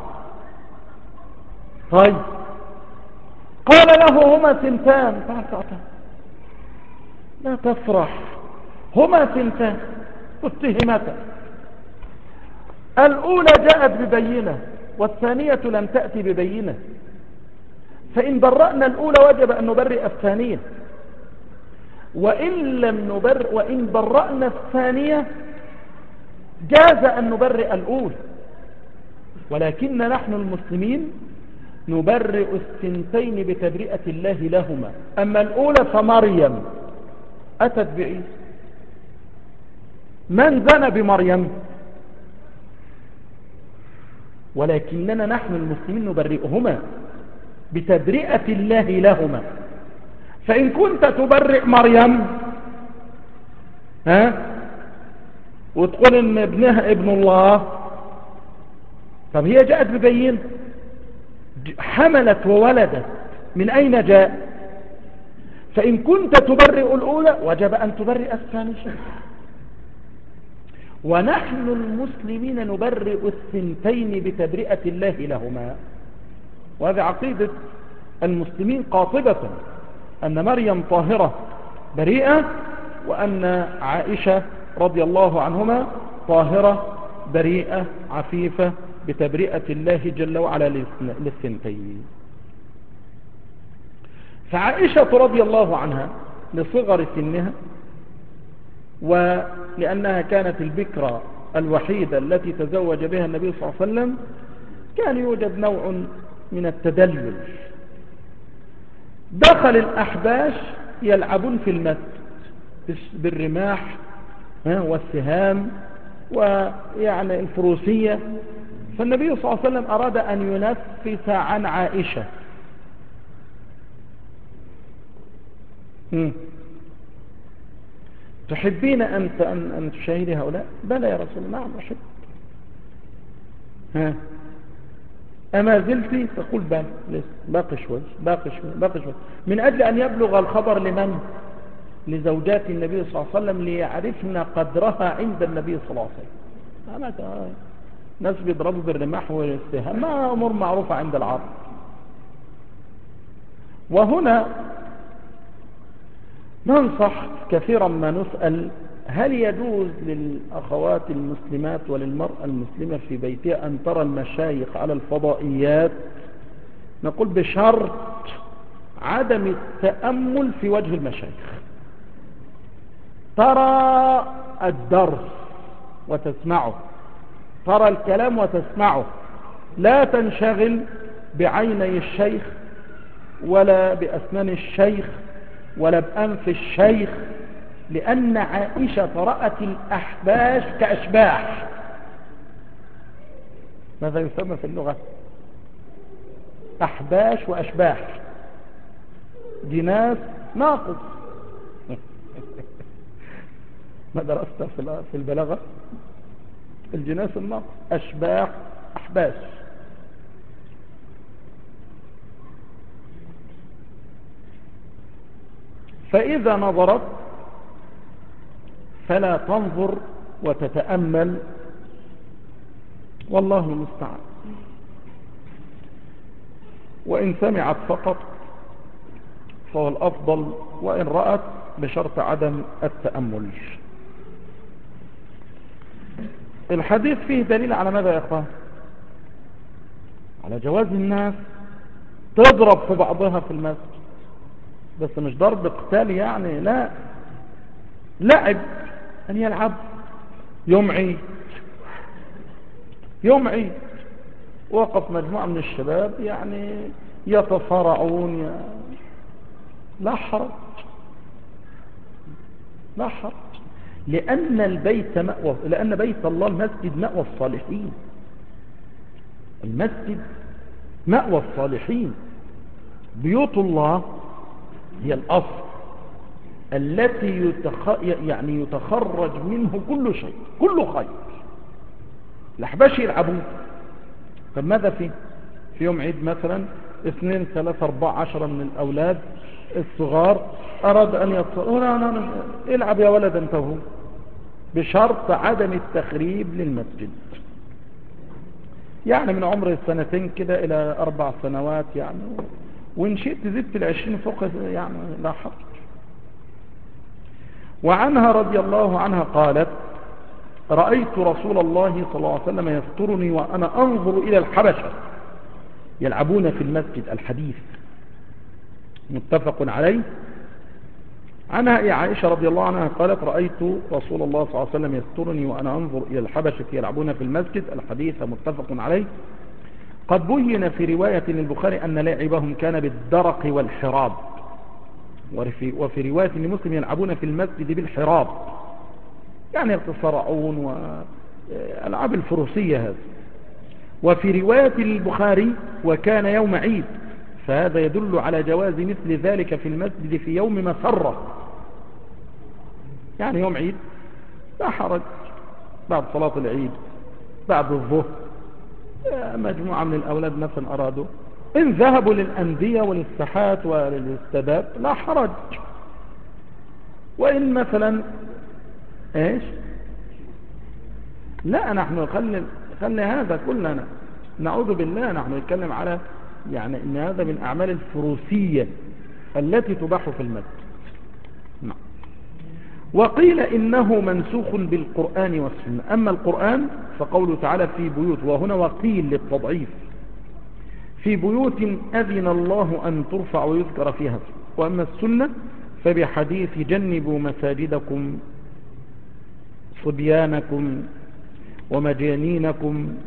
طيب قال له هما ثنتان، تعال تعال لا تفرح، هما ثنتان اتهمتا، الأولى جاءت ببينة والثانية لم تأتي ببينة، فإن برأنا الأولى وجب أن نبرئ الثانية، وإن لم نبر وإن برأنا الثانية جاز أن نبرئ الأولى، ولكن نحن المسلمين نبرئ الثنتين بتبرئة الله لهما. أما الأولى فمريم أتت بعيسى، من زنى بمريم؟ ولكننا نحن المسلمين نبرئهما بتبرئة الله لهما. فإن كنت تبرئ مريم ها وتقول ان ابنها ابن الله، طب هي جاءت ببين، حملت وولدت، من أين جاء؟ فإن كنت تبرئ الأولى وجب أن تبرئ الثانية. ونحن المسلمين نبرئ الثنتين بتبرئة الله لهما، وهذه عقيدة المسلمين قاطبة، أن مريم طاهرة بريئة، وأن عائشة رضي الله عنهما طاهرة بريئة عفيفة بتبرئة الله جل وعلا للثنتين. فعائشة رضي الله عنها لصغر سنها، ولأنها كانت البكرة الوحيدة التي تزوج بها النبي صلى الله عليه وسلم، كان يوجد نوع من التدلل. دخل الأحباش يلعبون في المسجد بالرماح والسهام ويعني الفروسية، فالنبي صلى الله عليه وسلم أراد أن ينفس عن عائشة. مم. تحبين أنت أن, أن تشاهدي هؤلاء؟ بلى يا رسول الله، نعم أحب. ها أما زلت؟ تقول بلى، لسه باقي شوي باقي شوي باقي شوي، من أجل أن يبلغ الخبر لمن؟ لزوجات النبي صلى الله عليه وسلم، ليعرفن قدرها عند النبي صلى الله عليه وسلم. ناس بيضربوا بالرماح والسهام، ما أمور معروفة عند العرب. وهنا ننصح كثيرا ما نسأل: هل يجوز للأخوات المسلمات وللمرأة المسلمة في بيتها أن ترى المشايخ على الفضائيات؟ نقول بشرط عدم التأمل في وجه المشايخ. ترى الدرس وتسمعه، ترى الكلام وتسمعه، لا تنشغل بعيني الشيخ ولا بأسنان الشيخ ولا بأنف الشيخ، لأن عائشة رأت الأحباش كأشباح. ماذا يسمى في اللغة؟ أحباش وأشباح، جناس ناقص. ما درست في البلاغة؟ الجناس الناقص، أشباح، أحباش. فإذا نظرت فلا تنظر وتتأمل، والله المستعان. وإن سمعت فقط فهو الأفضل، وإن رأت بشرط عدم التأمل. الحديث فيه دليل على ماذا يا إخوان؟ على جواز الناس تضرب في بعضها في المسجد، بس مش ضرب قتال يعني، لا، لعب، أن يلعب يوم عيد. يوم عيد وقف مجموعة من الشباب يعني يتصارعون، لا حرج. لا حرج، لأن البيت مأوى، لأن بيت الله المسجد مأوى الصالحين، المسجد مأوى الصالحين. بيوت الله هي الأصل التي يتخ... يعني يتخرج منه كل شيء، كل خير. الأحباش يلعبون، طب ماذا فيه؟ في يوم عيد مثلا اثنين ثلاثة أربعة عشرة من الأولاد الصغار أراد أن يتصل، لا لا لا العب يا ولد انت هو، بشرط عدم التخريب للمسجد. يعني من عمر السنتين كده إلى أربع سنوات يعني، وإن شئت زدت العشرين فوق يعني لا حرج. وعنها رضي الله عنها قالت: رأيت رسول الله صلى الله عليه وسلم يسترني وأنا أنظر إلى الحبشة يلعبون في المسجد. الحديث متفق عليه. عنها يا عائشة رضي الله عنها قالت: رأيت رسول الله صلى الله عليه وسلم يسترني وأنا أنظر إلى الحبشة يلعبون في المسجد. الحديث متفق عليه. قد بين في رواية للبخاري أن لعبهم كان بالدرق والحراب، وفي, وفي رواية لمسلم يلعبون في المسجد بالحراب، يعني يتصارعون وألعاب الفروسية هذا. وفي رواية للبخاري وكان يوم عيد، فهذا يدل على جواز مثل ذلك في المسجد في يوم مسرة، يعني يوم عيد لا حرج، بعد صلاة العيد بعد الظهر مجموعة من الأولاد مثلا أرادوا إن ذهبوا للأندية وللساحات وللاستادات لا حرج. وإن مثلا إيش لا نحن خلي, خلي هذا كلنا نعوذ بالله، نحن نتكلم على يعني إن هذا من أعمال الفروسية التي تباح في المسجد. نعم. وقيل إنه منسوخ بالقرآن والسنة. أما القرآن فقوله تعالى في بيوت، وهنا وقيل للتضعيف، في بيوت أذن الله أن ترفع ويذكر فيها اسمه. وأما السنة فبحديث جنبوا مساجدكم صبيانكم ومجانينكم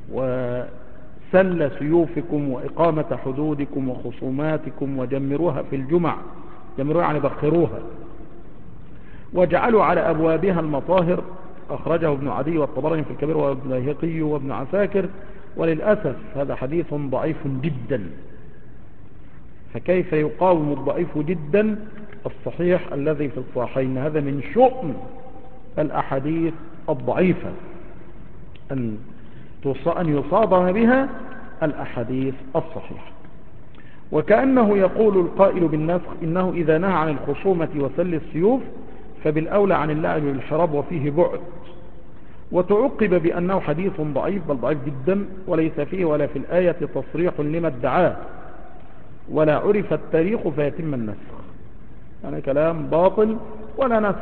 وسل سيوفكم وإقامة حدودكم وخصوماتكم وجمروها في الجمع، جمروها يعني بخروها، واجعلوا على أبوابها المطاهر. أخرجه ابن عدي والطبراني في الكبير وابن الهقي وابن عساكر. وللأسف هذا حديث ضعيف جدا، فكيف يقاوم الضعيف جدا الصحيح الذي في الصحيحين؟ هذا من شؤم الأحاديث الضعيفة أن أن يصادم بها الأحاديث الصحيحة. وكأنه يقول القائل بالنسخ إنه إذا نهى عن الخصومة وسل السيوف فبالأولى عن اللعب بالحراب وفيه بعد. وتعقب بأنه حديث ضعيف، بل ضعيف جدا، وليس فيه ولا في الآية تصريح لما ادعاه، ولا عرف التاريخ فيتم النسخ. يعني كلام باطل ولا نسخ.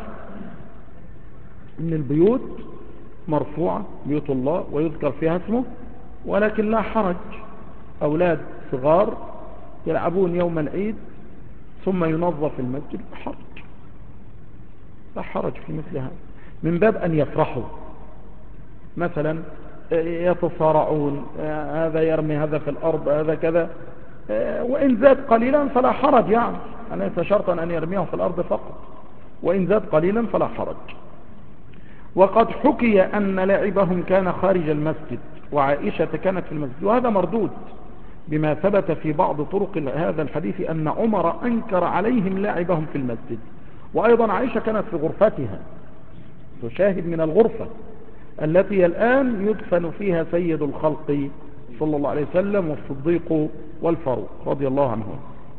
إن البيوت مرفوعة بيوت الله ويذكر فيها اسمه، ولكن لا حرج، أولاد صغار يلعبون يوم العيد ثم ينظف المسجد، لا حرج، لا حرج في مثل هذا، من باب أن يفرحوا مثلا، يتصارعون، هذا يرمي هذا في الأرض هذا كذا، وإن زاد قليلا فلا حرج، يعني ليس شرطا أن يرميه في الأرض فقط، وإن زاد قليلا فلا حرج. وقد حكي أن لعبهم كان خارج المسجد، وعائشة كانت في المسجد، وهذا مردود بما ثبت في بعض طرق هذا الحديث أن عمر أنكر عليهم لعبهم في المسجد. وأيضا عائشة كانت في غرفتها تشاهد من الغرفة التي الآن يدفن فيها سيد الخلق صلى الله عليه وسلم والصديق والفاروق رضي الله عنهم.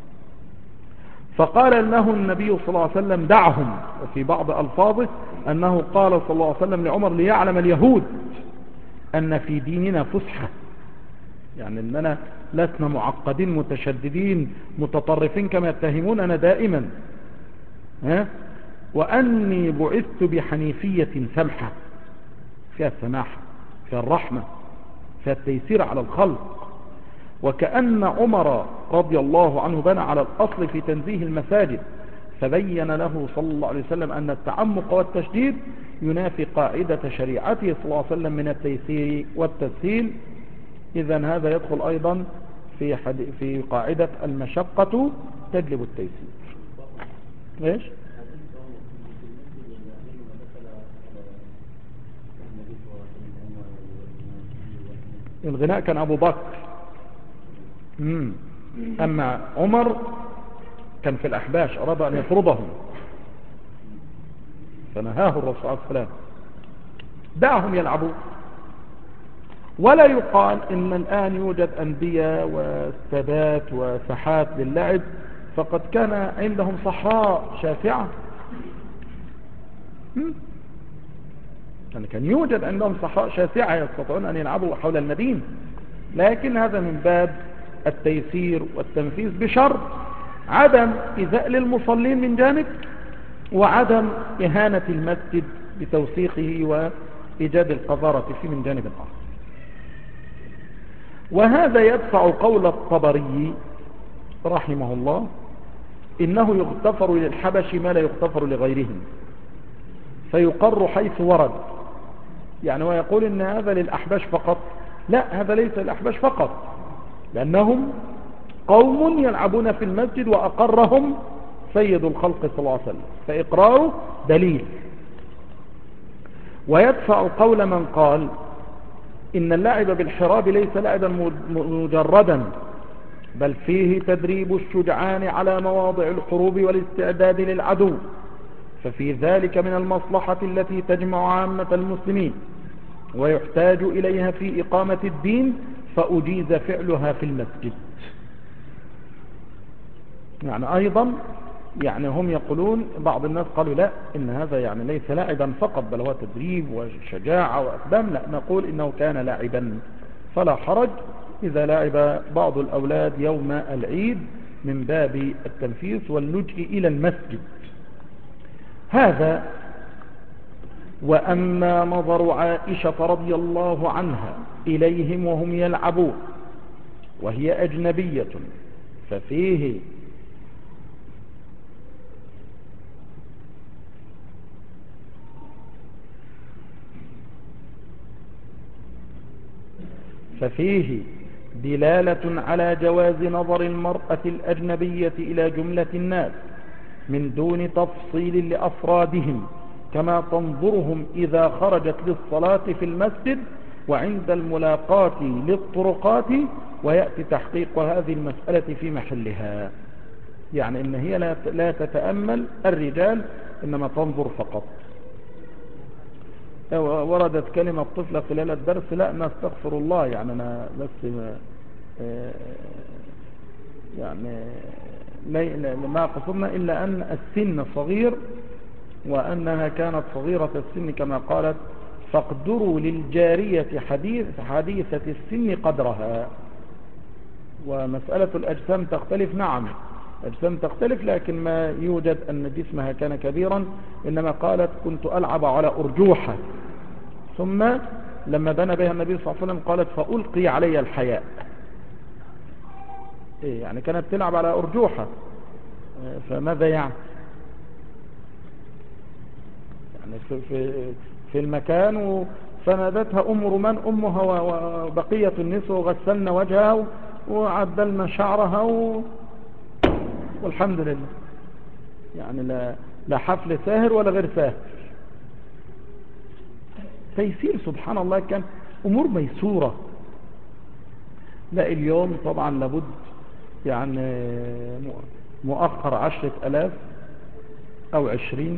فقال له النبي صلى الله عليه وسلم دعهم. وفي بعض ألفاظه أنه قال صلى الله عليه وسلم لعمر ليعلم اليهود أن في ديننا فسحة، يعني أننا لسنا معقدين متشددين متطرفين كما يتهموننا دائما، ها؟ وأني بعثت بحنيفية سمحة، فيها السماحة، فيها الرحمة، فيها التيسير على الخلق. وكأن عمر رضي الله عنه بنى على الأصل في تنزيه المساجد، فبين له صلى الله عليه وسلم أن التعمق والتشديد ينافي قاعدة شريعته صلى الله عليه وسلم من التيسير والتسهيل. إذن هذا يدخل أيضا في, في قاعدة المشقة تجلب التيسير. ليش؟ الغناء كان أبو بكر. مم. أما عمر كان في الأحباش، أراد أن يطردهم فنهاه الرسول صلى الله عليه وسلم، دعهم يلعبوا. ولا يقال إن الآن يوجد أندية واستادات وساحات للعب، فقد كان عندهم صحراء شاسعة. يعني كان يوجد عندهم صحراء شاسعة يستطيعون أن يلعبوا حول المدينة، لكن هذا من باب التيسير والتنفيذ بشرط عدم إيذاء للمصلين من جانب، وعدم إهانة المسجد بتوسيخه وإيجاد القذارة فيه من جانب آخر. وهذا يدفع قول الطبري رحمه الله إنه يغتفر للحبش ما لا يغتفر لغيرهم، فيقر حيث ورد. يعني ويقول إن هذا للأحباش فقط، لا، هذا ليس للأحباش فقط، لأنهم قوم يلعبون في المسجد وأقرهم سيد الخلق صلى الله عليه وسلم، فإقراره دليل. ويدفع قول من قال إن اللعب بالحراب ليس لعبا مجردا، بل فيه تدريب الشجعان على مواضع الحروب والاستعداد للعدو، ففي ذلك من المصلحة التي تجمع عامة المسلمين ويحتاج إليها في إقامة الدين، فأجيز فعلها في المسجد. يعني أيضا يعني هم يقولون، بعض الناس قالوا لا، إن هذا يعني ليس لاعبا فقط بل هو تدريب وشجاعة وأقدام. لا، نقول إنه كان لاعبا، فلا حرج إذا لعب بعض الأولاد يوم العيد من باب التنفيس واللجء إلى المسجد. هذا. وأما نظر عائشة رضي الله عنها إليهم وهم يلعبون وهي أجنبية ففيه ففيه دلالة على جواز نظر المرأة الأجنبية إلى جملة الناس من دون تفصيل لأفرادهم، كما تنظرهم إذا خرجت للصلاة في المسجد وعند الملاقاة للطرقات، ويأتي تحقيق هذه المسألة في محلها. يعني إن هي لا تتأمل الرجال، إنما تنظر فقط. وردت كلمة طفلة خلال الدرس، لا نستغفر الله، يعني أنا بس يعني ما قصدنا إلا أن السن صغير، وأنها كانت صغيرة السن كما قالت فاقدروا للجارية حديث حديثة السن قدرها. ومسألة الأجسام تختلف، نعم الأجسام تختلف، لكن ما يوجد أن جسمها كان كبيرا، إنما قالت كنت ألعب على أرجوحة، ثم لما بنى بها النبي صلى الله عليه وسلم قالت فألقي علي الحياء. إيه يعني كانت تلعب على أرجوحة، فماذا يعني يعني في, في, في المكان، فنادتها أم رمان أمها وبقية النساء وغسلنا وجهها وعدلنا شعرها و... والحمد لله. يعني لا, لا حفل ساهر ولا غير ساهر، تيسير سبحان الله، كان أمور ميسورة. لا اليوم طبعا لابد يعني مؤخر عشرة ألاف أو عشرين،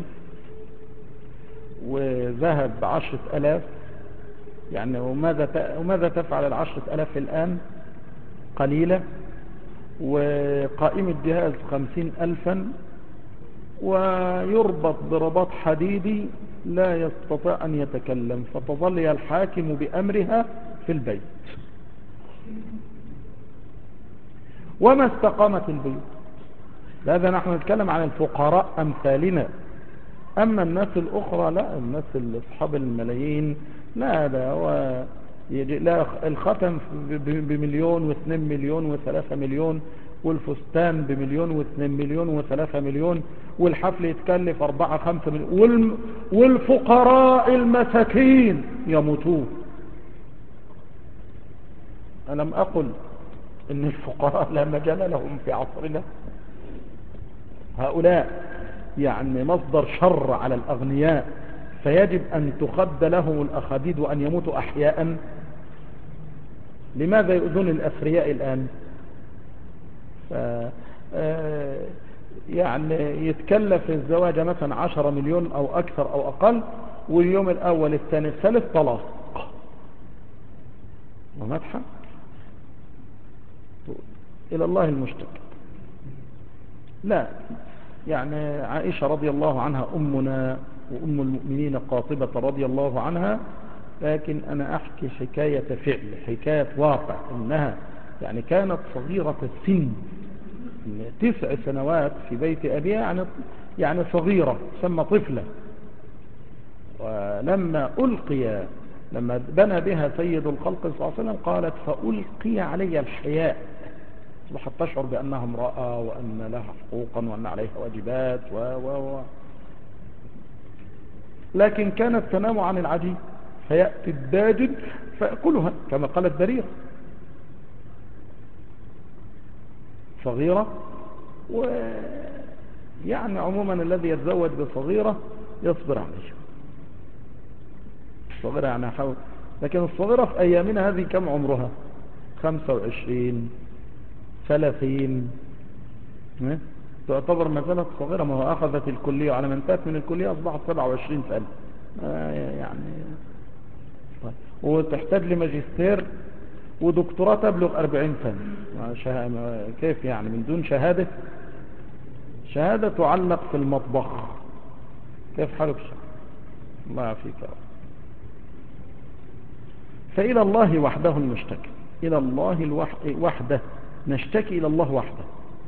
وذهب بعشرة ألاف، يعني وماذا وماذا تفعل العشرة ألاف الآن؟ قليلة. وقائمة جهاز خمسين ألفا، ويربط برباط حديدي لا يستطيع أن يتكلم، فتظل الحاكم بأمرها في البيت وما استقامت البيوت. هذا نحن نتكلم عن الفقراء أمثالنا، أما الناس الأخرى لا، الناس أصحاب الملايين لا، هذا هو لا، الختم بمليون واثنين مليون وثلاثة مليون، والفستان بمليون واثنين مليون وثلاثة مليون، والحفل يتكلف أربعة خمسة مليون، والفقراء المساكين يموتون. ألم أقل إن الفقراء لا مجال لهم في عصرنا؟ هؤلاء يعني مصدر شر على الأغنياء، فيجب أن تخد لهم الأخديد وأن يموتوا أحياء. لماذا يؤذون الأثرياء الآن؟ ف... يعني يتكلف الزواج مثلا عشرة مليون أو أكثر أو أقل، واليوم الأول الثاني الثالث طلاق ومدحة. إلى الله المشتكى. لا يعني عائشة رضي الله عنها أمنا وأم المؤمنين قاطبة رضي الله عنها، لكن أنا أحكي حكاية فعل، حكاية واقع، إنها يعني كانت صغيرة السن، تسع سنوات في بيت أبيها، يعني يعني صغيرة تسمى طفلة. ولما ألقي لما بنى بها سيد الخلق صلى الله عليه وسلم قالت فألقي علي الحياء، أصبحت تشعر بأنها امرأة وأن لها حقوقا وأن عليها واجبات و و و لكن كانت تنام عن العجين فيأتي الداجن فيأكلها كما قالت بريرة، صغيرة. ويعني عموما الذي يتزوج بصغيرة يصبر عليها، الصغيرة يعني حاول، لكن الصغيرة في أيامنا هذه كم عمرها؟ خمسة وعشرين ثلاثين، تعتبر ما زالت صغيرة. ما هو أخذت الكلية وعلى ما انتهت من الكلية أصبحت سبعة وعشرين سنة يعني طيب. وتحتاج لماجستير ودكتوراه تبلغ أربعين سنة، كيف يعني من دون شهادة؟ شهادة تعلق في المطبخ. كيف حالك شيء؟ الله يعافيك. فإلى الله وحده نشتكي، إلى الله وحده نشتكي، إلى الله وحده.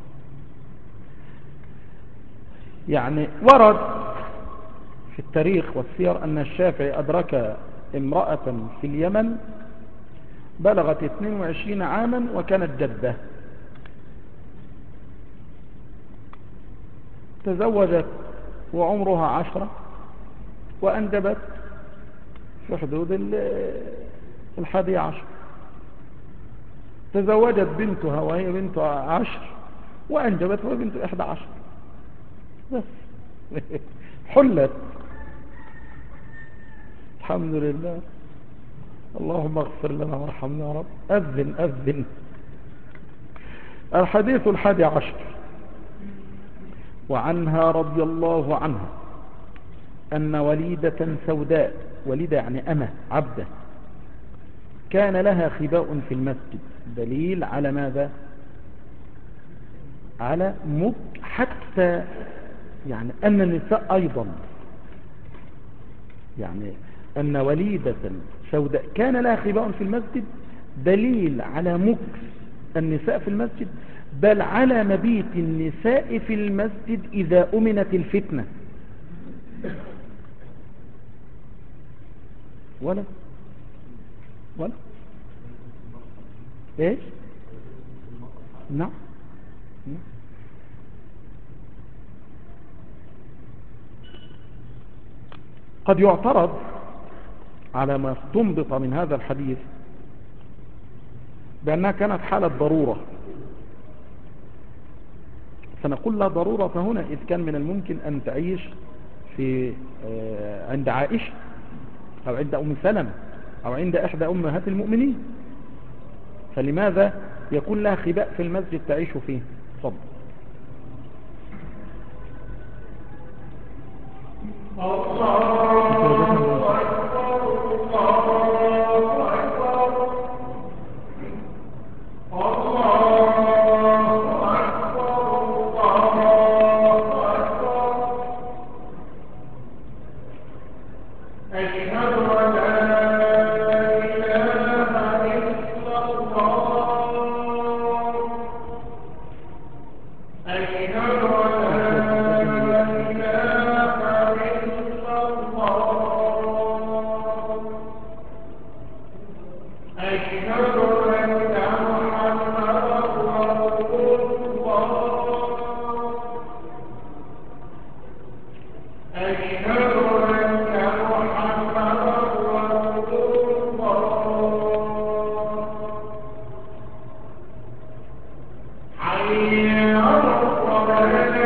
يعني ورد في التاريخ والسير أن الشافعي أدرك امرأة في اليمن بلغت اثنين وعشرين عاما وكانت جدة، تزوجت وعمرها عشرة وأنجبت في حدود الحادي عشر، تزوجت بنتها وهي بنت عشر وأنجبت وهي بنت إحدى عشر، بس حلت. الحمد لله. اللهم اغفر لنا وارحمنا يا رب. أذن أذن. الحديث الحادي عشر. وعنها رضي الله عنها أن وليدة سوداء، وليدة يعني أمة عبدة، كان لها خباء في المسجد، دليل على ماذا؟ على مك حتى يعني أن النساء أيضا، يعني أن وليدة سوداء كان لها خباء في المسجد دليل على مكث النساء في المسجد، بل على مبيت النساء في المسجد إذا أمنت الفتنة. ولا ولا ايش؟ نعم نعم. قد يعترض على ما استنبط من هذا الحديث بأنها كانت حالة ضرورة، فنقول لا ضرورة هنا، إذ كان من الممكن أن تعيش في عند عائشة أو عند أم سلمة أو عند إحدى أمهات المؤمنين، فلماذا يكون لها خباء في المسجد تعيش فيه؟ صب حي على الصلاة.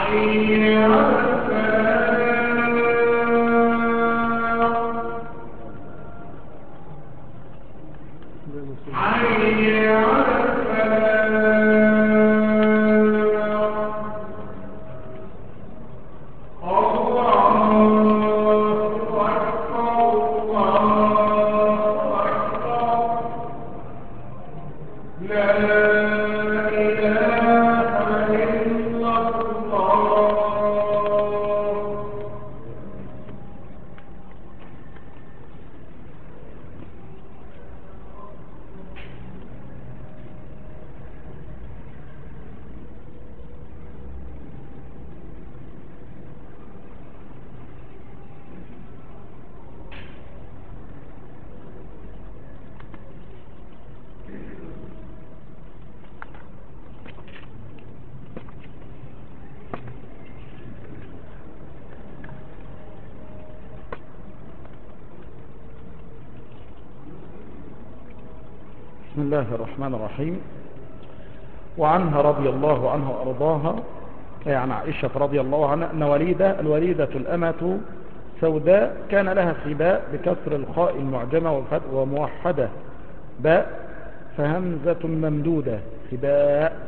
بسم الله الرحمن الرحيم. وعنها رضي الله عنها وأرضاها، يعني عائشة رضي الله عنها، أن وليدة الوليدة الأمة سوداء كان لها خباء بكسر الخاء المعجمة وموحدة باء فهمزة ممدودة خباء،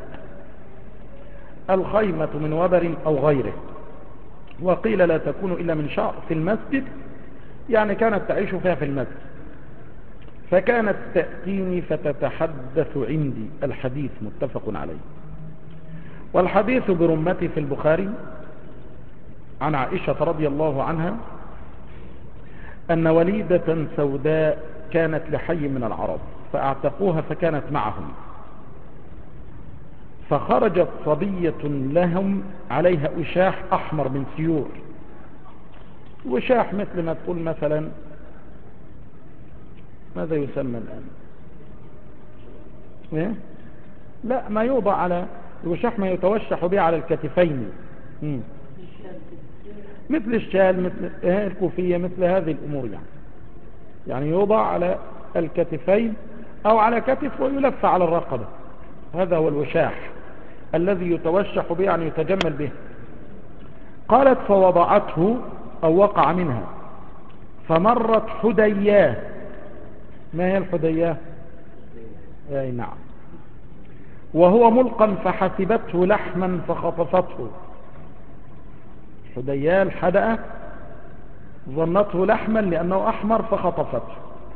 الخيمة من وبر أو غيره، وقيل لا تكون إلا من شعر في المسجد، يعني كانت تعيش فيها في المسجد، فكانت تأتيني فتتحدث عندي. الحديث متفق عليه. والحديث برمته في البخاري عن عائشة رضي الله عنها أن وليدة سوداء كانت لحي من العرب فأعتقوها فكانت معهم، فخرجت صبية لهم عليها وشاح أحمر من سيور. وشاح مثل ما تقول مثلا، ماذا يسمى الآن؟ إيه؟ لا، ما يوضع على الوشاح، ما يتوشح به على الكتفين، مم. مثل الشال، مثل الكوفية، مثل هذه الأمور، يعني يعني يوضع على الكتفين أو على كتف ويلف على الرقبة. هذا هو الوشاح الذي يتوشح به، يعني يتجمل به. قالت فوضعته أو وقع منها فمرت حدياه. ما هي الحدياه؟ أي نعم. وهو ملقا فحسبته لحما فخطفته. حدياه الحدأة ظنته لحما لأنه أحمر فخطفته.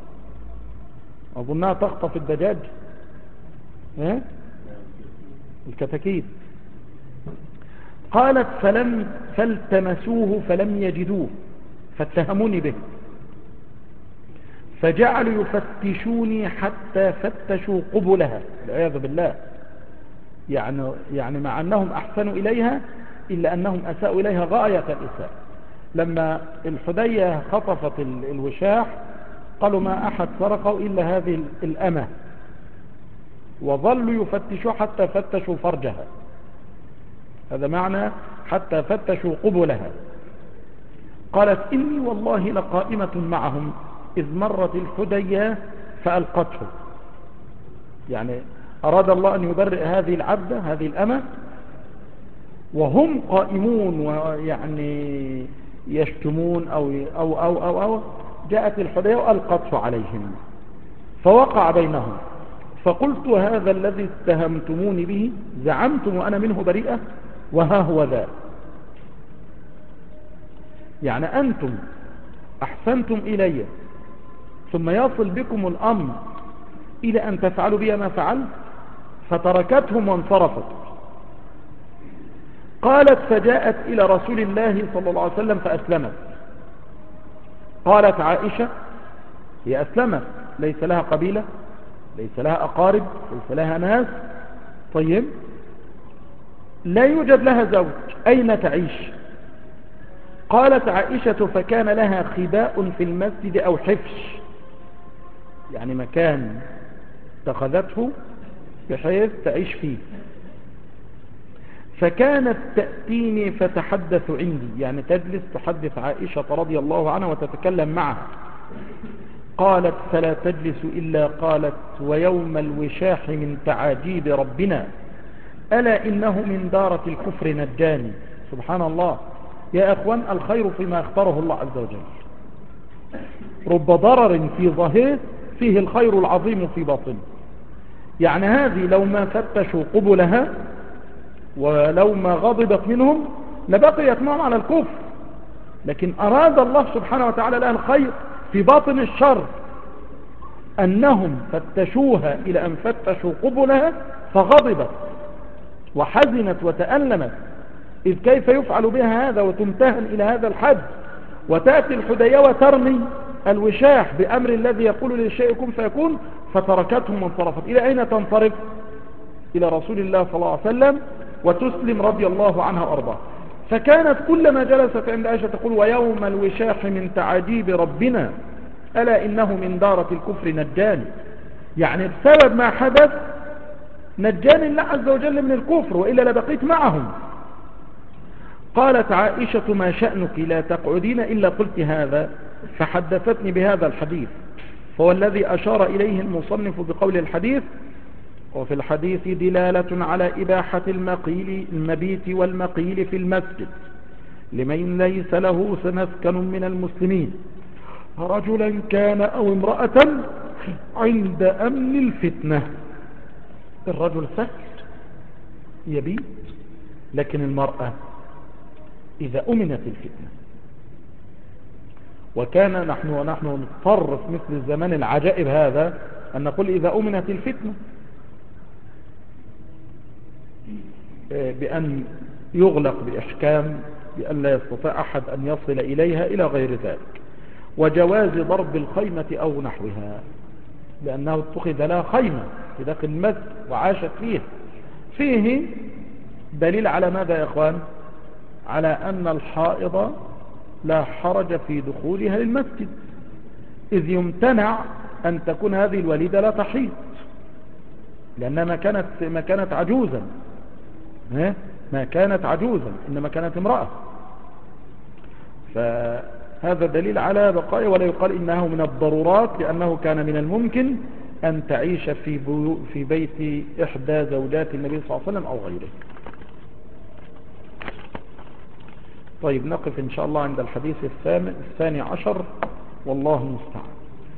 أظنها تخطف الدجاج، إيه؟ الكتاكيت. قالت فلم فالتمسوه فلم يجدوه فاتهموني به، فجعلوا يفتشوني حتى فتشوا قبلها، والعياذ بالله. يعني يعني مع أنهم أحسنوا إليها إلا أنهم أساءوا إليها غاية الإساءة. لما الحدية خطفت الوشاح قالوا ما أحد سرقه إلا هذه الأمة، وظلوا يفتشوا حتى فتشوا فرجها. هذا معنى حتى فتشوا قبلها. قالت إني والله لقائمة معهم إذ مرت الحدية فألقته. يعني أراد الله أن يبرئ هذه العبدة، هذه الأمة، وهم قائمون ويعني يشتمون أو, أو, أو, أو, أو جاءت الحدية وألقته عليهم فوقع بينهم. فقلت هذا الذي اتهمتموني به زعمتم وأنا منه بريئة، وها هو ذا. يعني أنتم أحسنتم إلي ثم يصل بكم الأمر إلى أن تفعلوا بي ما فعلت، فتركتهم وانصرفت. قالت فجاءت إلى رسول الله صلى الله عليه وسلم فأسلمت. قالت عائشة هي أسلمت، ليس لها قبيلة، ليس لها أقارب، ليس لها ناس، طيب لا يوجد لها زوج، أين تعيش؟ قالت عائشة فكان لها خباء في المسجد أو حفش، يعني مكان اتخذته بحيث تعيش فيه، فكانت تأتيني فتحدث عندي، يعني تجلس تحدث عائشة رضي الله عنها وتتكلم معها. قالت فلا تجلس إلا قالت ويوم الوشاح من تعاجيب ربنا ألا إنه من دارة الكفر نجاني. سبحان الله. يا أخوان، الخير فيما اختاره الله عز وجل. رب ضرر في ظاهره فيه الخير العظيم في باطنه. يعني هذه لو ما فتشوا قبلها ولو ما غضبت منهم لبقيت معهم على الكفر، لكن أراد الله سبحانه وتعالى لها الخير في باطن الشر، أنهم فتشوها إلى أن فتشوا قبلها فغضبت وحزنت وتألمت، إذ كيف يفعل بها هذا وتمتهن إلى هذا الحد، وتأتي الحدية وترمي الوشاح بأمر الذي يقول للشيء كن فيكون، فتركتهم وانصرفت. إلى أين تنصرف؟ إلى رسول الله صلى الله عليه وسلم وتسلم رضي الله عنها وأرضاها. فكانت كلما جلست عند عائشة تقول ويوم الوشاح من تعجيب ربنا ألا إنه من دارة الكفر نجاني، يعني بسبب ما حدث نجاني الله عز وجل من الكفر، وإلا لبقيت معهم. قالت عائشة ما شأنك لا تقعدين إلا قلت هذا، فحدثتني بهذا الحديث. فهو الذي أشار إليه المصنف بقول الحديث: وفي الحديث دلالة على إباحة المقيل المبيت والمقيل في المسجد لمن ليس له مسكن من المسلمين رجلا كان أو امرأة عند أمن الفتنة. الرجل سهل يبيت، لكن المرأة إذا أمنت الفتنة. وكان نحن ونحن نضطر في مثل الزمان العجائب هذا أن نقول إذا أمنت الفتنة، بأن يغلق بإحكام، بأن لا يستطيع أحد أن يصل إليها إلى غير ذلك، وجواز ضرب الخيمة أو نحوها، لأنه اتخذ لها خيمة في داخل المسجد وعاشت فيه. فيه دليل على ماذا يا أخوان؟ على أن الحائض لا حرج في دخولها للمسجد، إذ يمتنع أن تكون هذه الوليدة لا تحيض، لأنها ما كانت, ما كانت عجوزا ما كانت عجوزا إنما كانت امرأة. فهذا دليل على بقائه، ولا يقال إنه من الضرورات، لأنه كان من الممكن أن تعيش في, في بيت إحدى زوجات النبي صلى الله عليه وسلم أو غيره. طيب، نقف إن شاء الله عند الحديث الثاني عشر والله المستعان.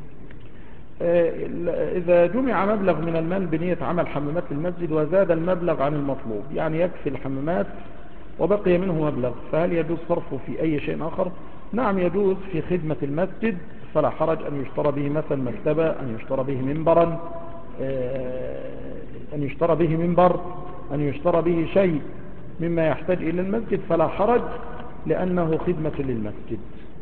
إذا جمع مبلغ من المال بنية عمل حمامات المسجد وزاد المبلغ عن المطلوب، يعني يكفي الحمامات وبقي منه مبلغ، فهل يجوز صرفه في أي شيء آخر؟ نعم يجوز في خدمة المسجد، فلا حرج أن يشترى به مثلا مكتبة، أن يشترى به منبرا، أن يشترى به منبر، أن يشترى به شيء مما يحتاج إلى المسجد، فلا حرج، لأنه خدمة للمسجد.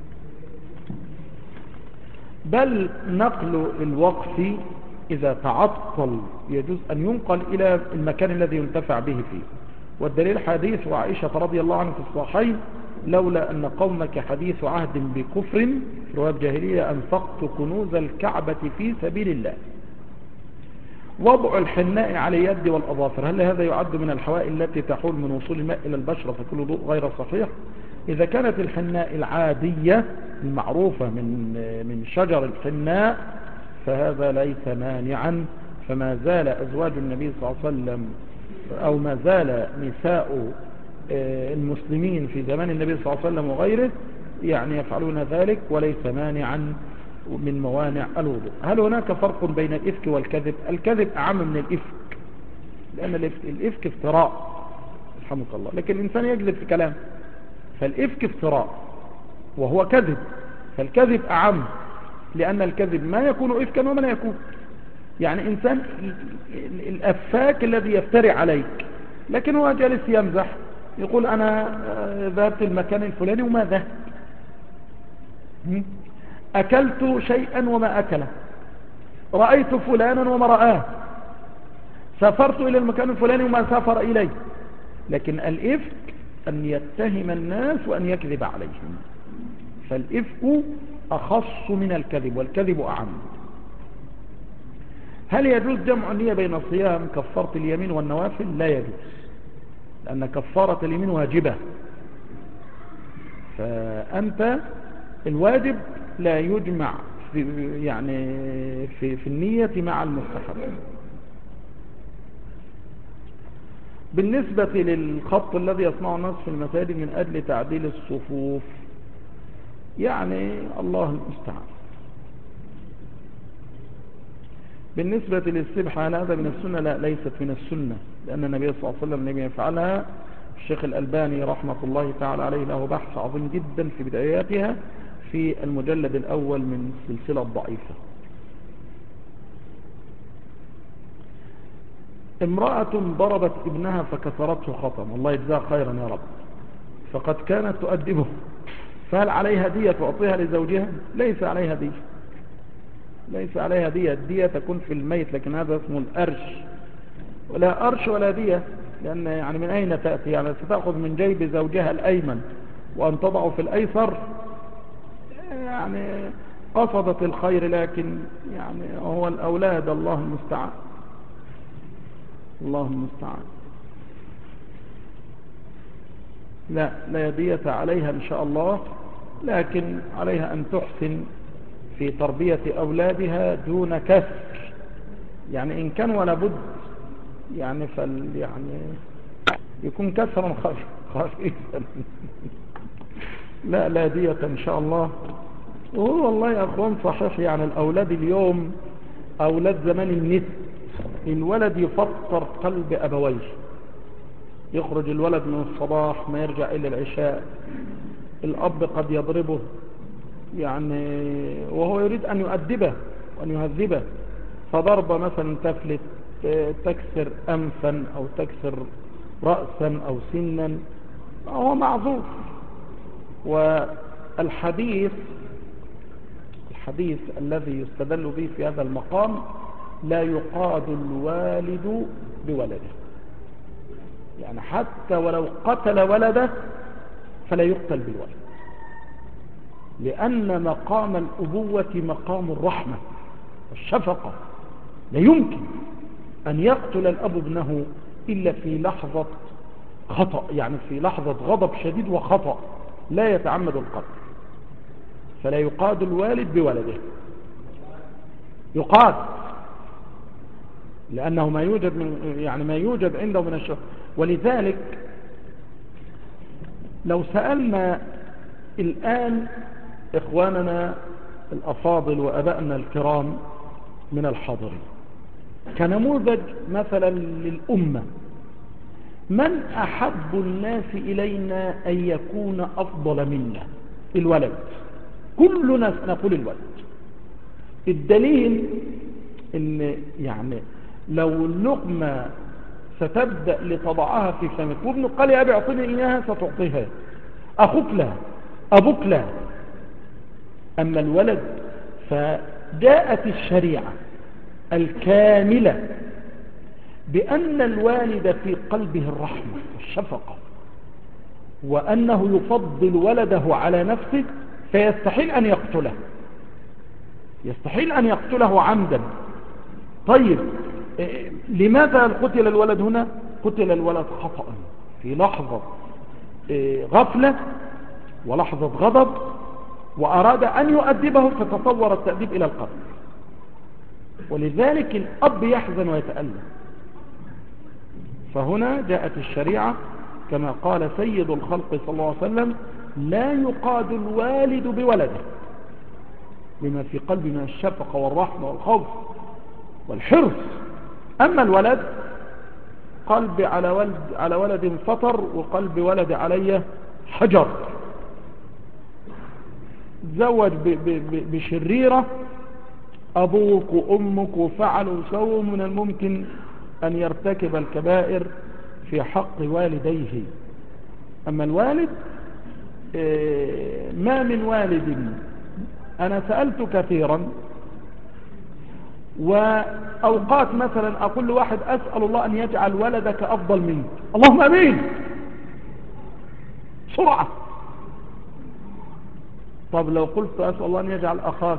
بل نقل الوقف إذا تعطل يجوز أن ينقل إلى المكان الذي ينتفع به فيه، والدليل حديث عائشة رضي الله عنها في الصحيحين: لولا أن قومك حديث عهد بكفر في رواية جاهلية أنفقت كنوز الكعبة في سبيل الله. وضع الحناء على اليد والأظافر، هل هذا يعد من الحوائل التي تحول من وصول الماء إلى البشرة فكل وضوء غير صحيح؟ إذا كانت الحناء العادية المعروفة من من شجر الحناء فهذا ليس مانعا، فما زال أزواج النبي صلى الله عليه وسلم أو ما زال نساء المسلمين في زمان النبي صلى الله عليه وسلم وغيره يعني يفعلون ذلك، وليس مانعا من موانع الوضوء. هل هناك فرق بين الإفك والكذب؟ الكذب أعم من الإفك، لأن الإفك افتراء رحمك الله، لكن الإنسان يكذب في كلام، فالإفك افتراء وهو كذب، فالكذب أعم، لأن الكذب ما يكون إفكا وما لا يكون. يعني إنسان الأفاك الذي يفتري عليك، لكن هو جالس يمزح يقول أنا ذهبت المكان الفلاني وما ذهب، أكلت شيئا وما أكله، رأيت فلانا وما رآه، سافرت إلى المكان الفلاني وما سافر إليه. لكن الإفك أن يتهم الناس وأن يكذب عليهم، فالإفك أخص من الكذب، والكذب أعم. هل يجوز جمع النية بين الصيام كفارة اليمين والنوافل؟ لا يجوز، لأن كفارة اليمين واجبة، فأنت الواجب لا يجمع في يعني في, في النية مع المستحب. بالنسبة للخط الذي يصنعه الناس في المساجد من أجل تعديل الصفوف، يعني الله المستعان. بالنسبة للسبحة هل هذا من السنة؟ لا، ليست من السنة، لأن النبي صلى الله عليه وسلم لم يفعلها. الشيخ الألباني رحمة الله تعالى عليه له بحث عظيم جدا في بداياتها في المجلد الأول من السلسلة الضعيفة. امرأة ضربت ابنها فكسرته خطأ، الله يجزاها خيرا يا رب، فقد كانت تؤدبه، فهل عليها دية تعطيها لزوجها؟ ليس عليها دية، ليس عليها دية. الدية تكون في الميت، لكن هذا اسمه الأرش، ولا أرش ولا دية، لأن يعني من أين تأتي؟ يعني ستأخذ من جيب زوجها الأيمن وأن تضعه في الأيسر، يعني قصدت الخير، لكن يعني هو الأولاد، الله المستعان، الله المستعان. لا، لا دية عليها إن شاء الله، لكن عليها أن تحسن في تربية أولادها دون كسر، يعني إن كان ولا بد يعني فل يعني يكون كسرا خفيفا. لا، لا دية إن شاء الله. وهو والله يا أخوان صحيح، يعني الأولاد اليوم أولاد زمان النت، الولد يفطر قلب أبويه، يخرج الولد من الصباح ما يرجع إلا العشاء، الأب قد يضربه يعني وهو يريد أن يؤدبه وأن يهذبه، فضربة مثلا تفلت، تكسر أنفا أو تكسر رأسا أو سنا، هو معذور. والحديث الحديث الذي يستدل به في هذا المقام: لا يقاد الوالد بولده، يعني حتى ولو قتل ولده فلا يقتل بالولد، لأن مقام الأبوة مقام الرحمة والشفقة، لا يمكن أن يقتل الأب ابنه إلا في لحظة خطأ، يعني في لحظة غضب شديد وخطأ، لا يتعمد القتل، فلا يقاد الوالد بولده، يقاد لأنه ما يوجد من يعني ما يوجد عنده من الشر. ولذلك لو سألنا الآن إخواننا الأفاضل وأبائنا الكرام من الحاضرين كنموذج مثلا للأمة، من أحب الناس إلينا أن يكون أفضل منا؟ الولد، كلنا سنقول الولد. الدليل إن يعني لو اللقمة ستبدأ لتضعها في فمك وابنك قال يا أبي أعطني إياها ستعطيها، أخوك لا، أبوك لا. أما الولد فجاءت الشريعة الكاملة بأن الوالد في قلبه الرحمة والشفقة، وأنه يفضل ولده على نفسه، فيستحيل أن يقتله، يستحيل أن يقتله عمدا. طيب لماذا قتل الولد هنا؟ قتل الولد خطأ في لحظة غفلة ولحظة غضب، وأراد أن يؤدبه فتطور التأديب إلى القتل، ولذلك الأب يحزن ويتألم. فهنا جاءت الشريعة كما قال سيد الخلق صلى الله عليه وسلم: لا يقاد الوالد بولده، لما في قلبه من الشفقة والرحمة والخوف والحرص. أما الولد قلبي على ولد على ولد فطر، وقلب ولد علي حجر، تزوج بشريرة أبوك وأمك وفعلوا وسووا، من الممكن أن يرتكب الكبائر في حق والديه. أما الوالد ما من والد، أنا سألت كثيرا، وأوقات مثلا أقول لواحد أسأل الله أن يجعل ولدك أفضل منك، اللهم أمين، سرعة. طب لو قلت أسأل الله أن يجعل أخاك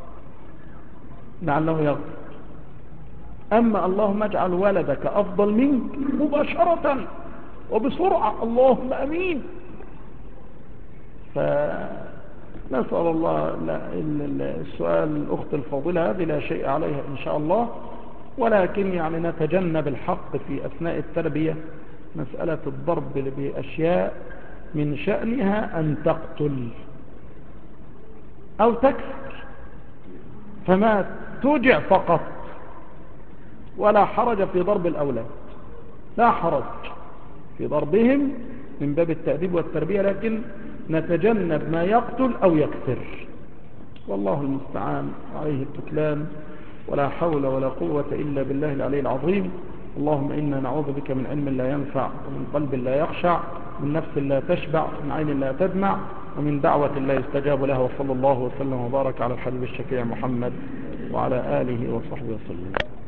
لعله يغفر، أما اللهم اجعل ولدك أفضل منك مباشرة وبسرعة، اللهم أمين. فنسأل الله السؤال الأخت الفاضلة هذه لا شيء عليها إن شاء الله، ولكن يعني نتجنب الحق في أثناء التربية، مسألة الضرب بأشياء من شأنها أن تقتل أو تكسر، فما توجع فقط، ولا حرج في ضرب الأولاد، لا حرج في ضربهم من باب التأديب والتربية، لكن نتجنب ما يقتل أو يكسر. والله المستعان، عليه التكلان، ولا حول ولا قوة إلا بالله العلي العظيم. اللهم إنا نعوذ بك من علم لا ينفع، ومن قلب لا يخشع، من نفس لا تشبع، من عين لا تدمع، ومن دعوة لا يستجاب لها. وصلى الله وسلم وبارك على الحبيب الشفيع محمد وعلى آله وصحبه وسلم.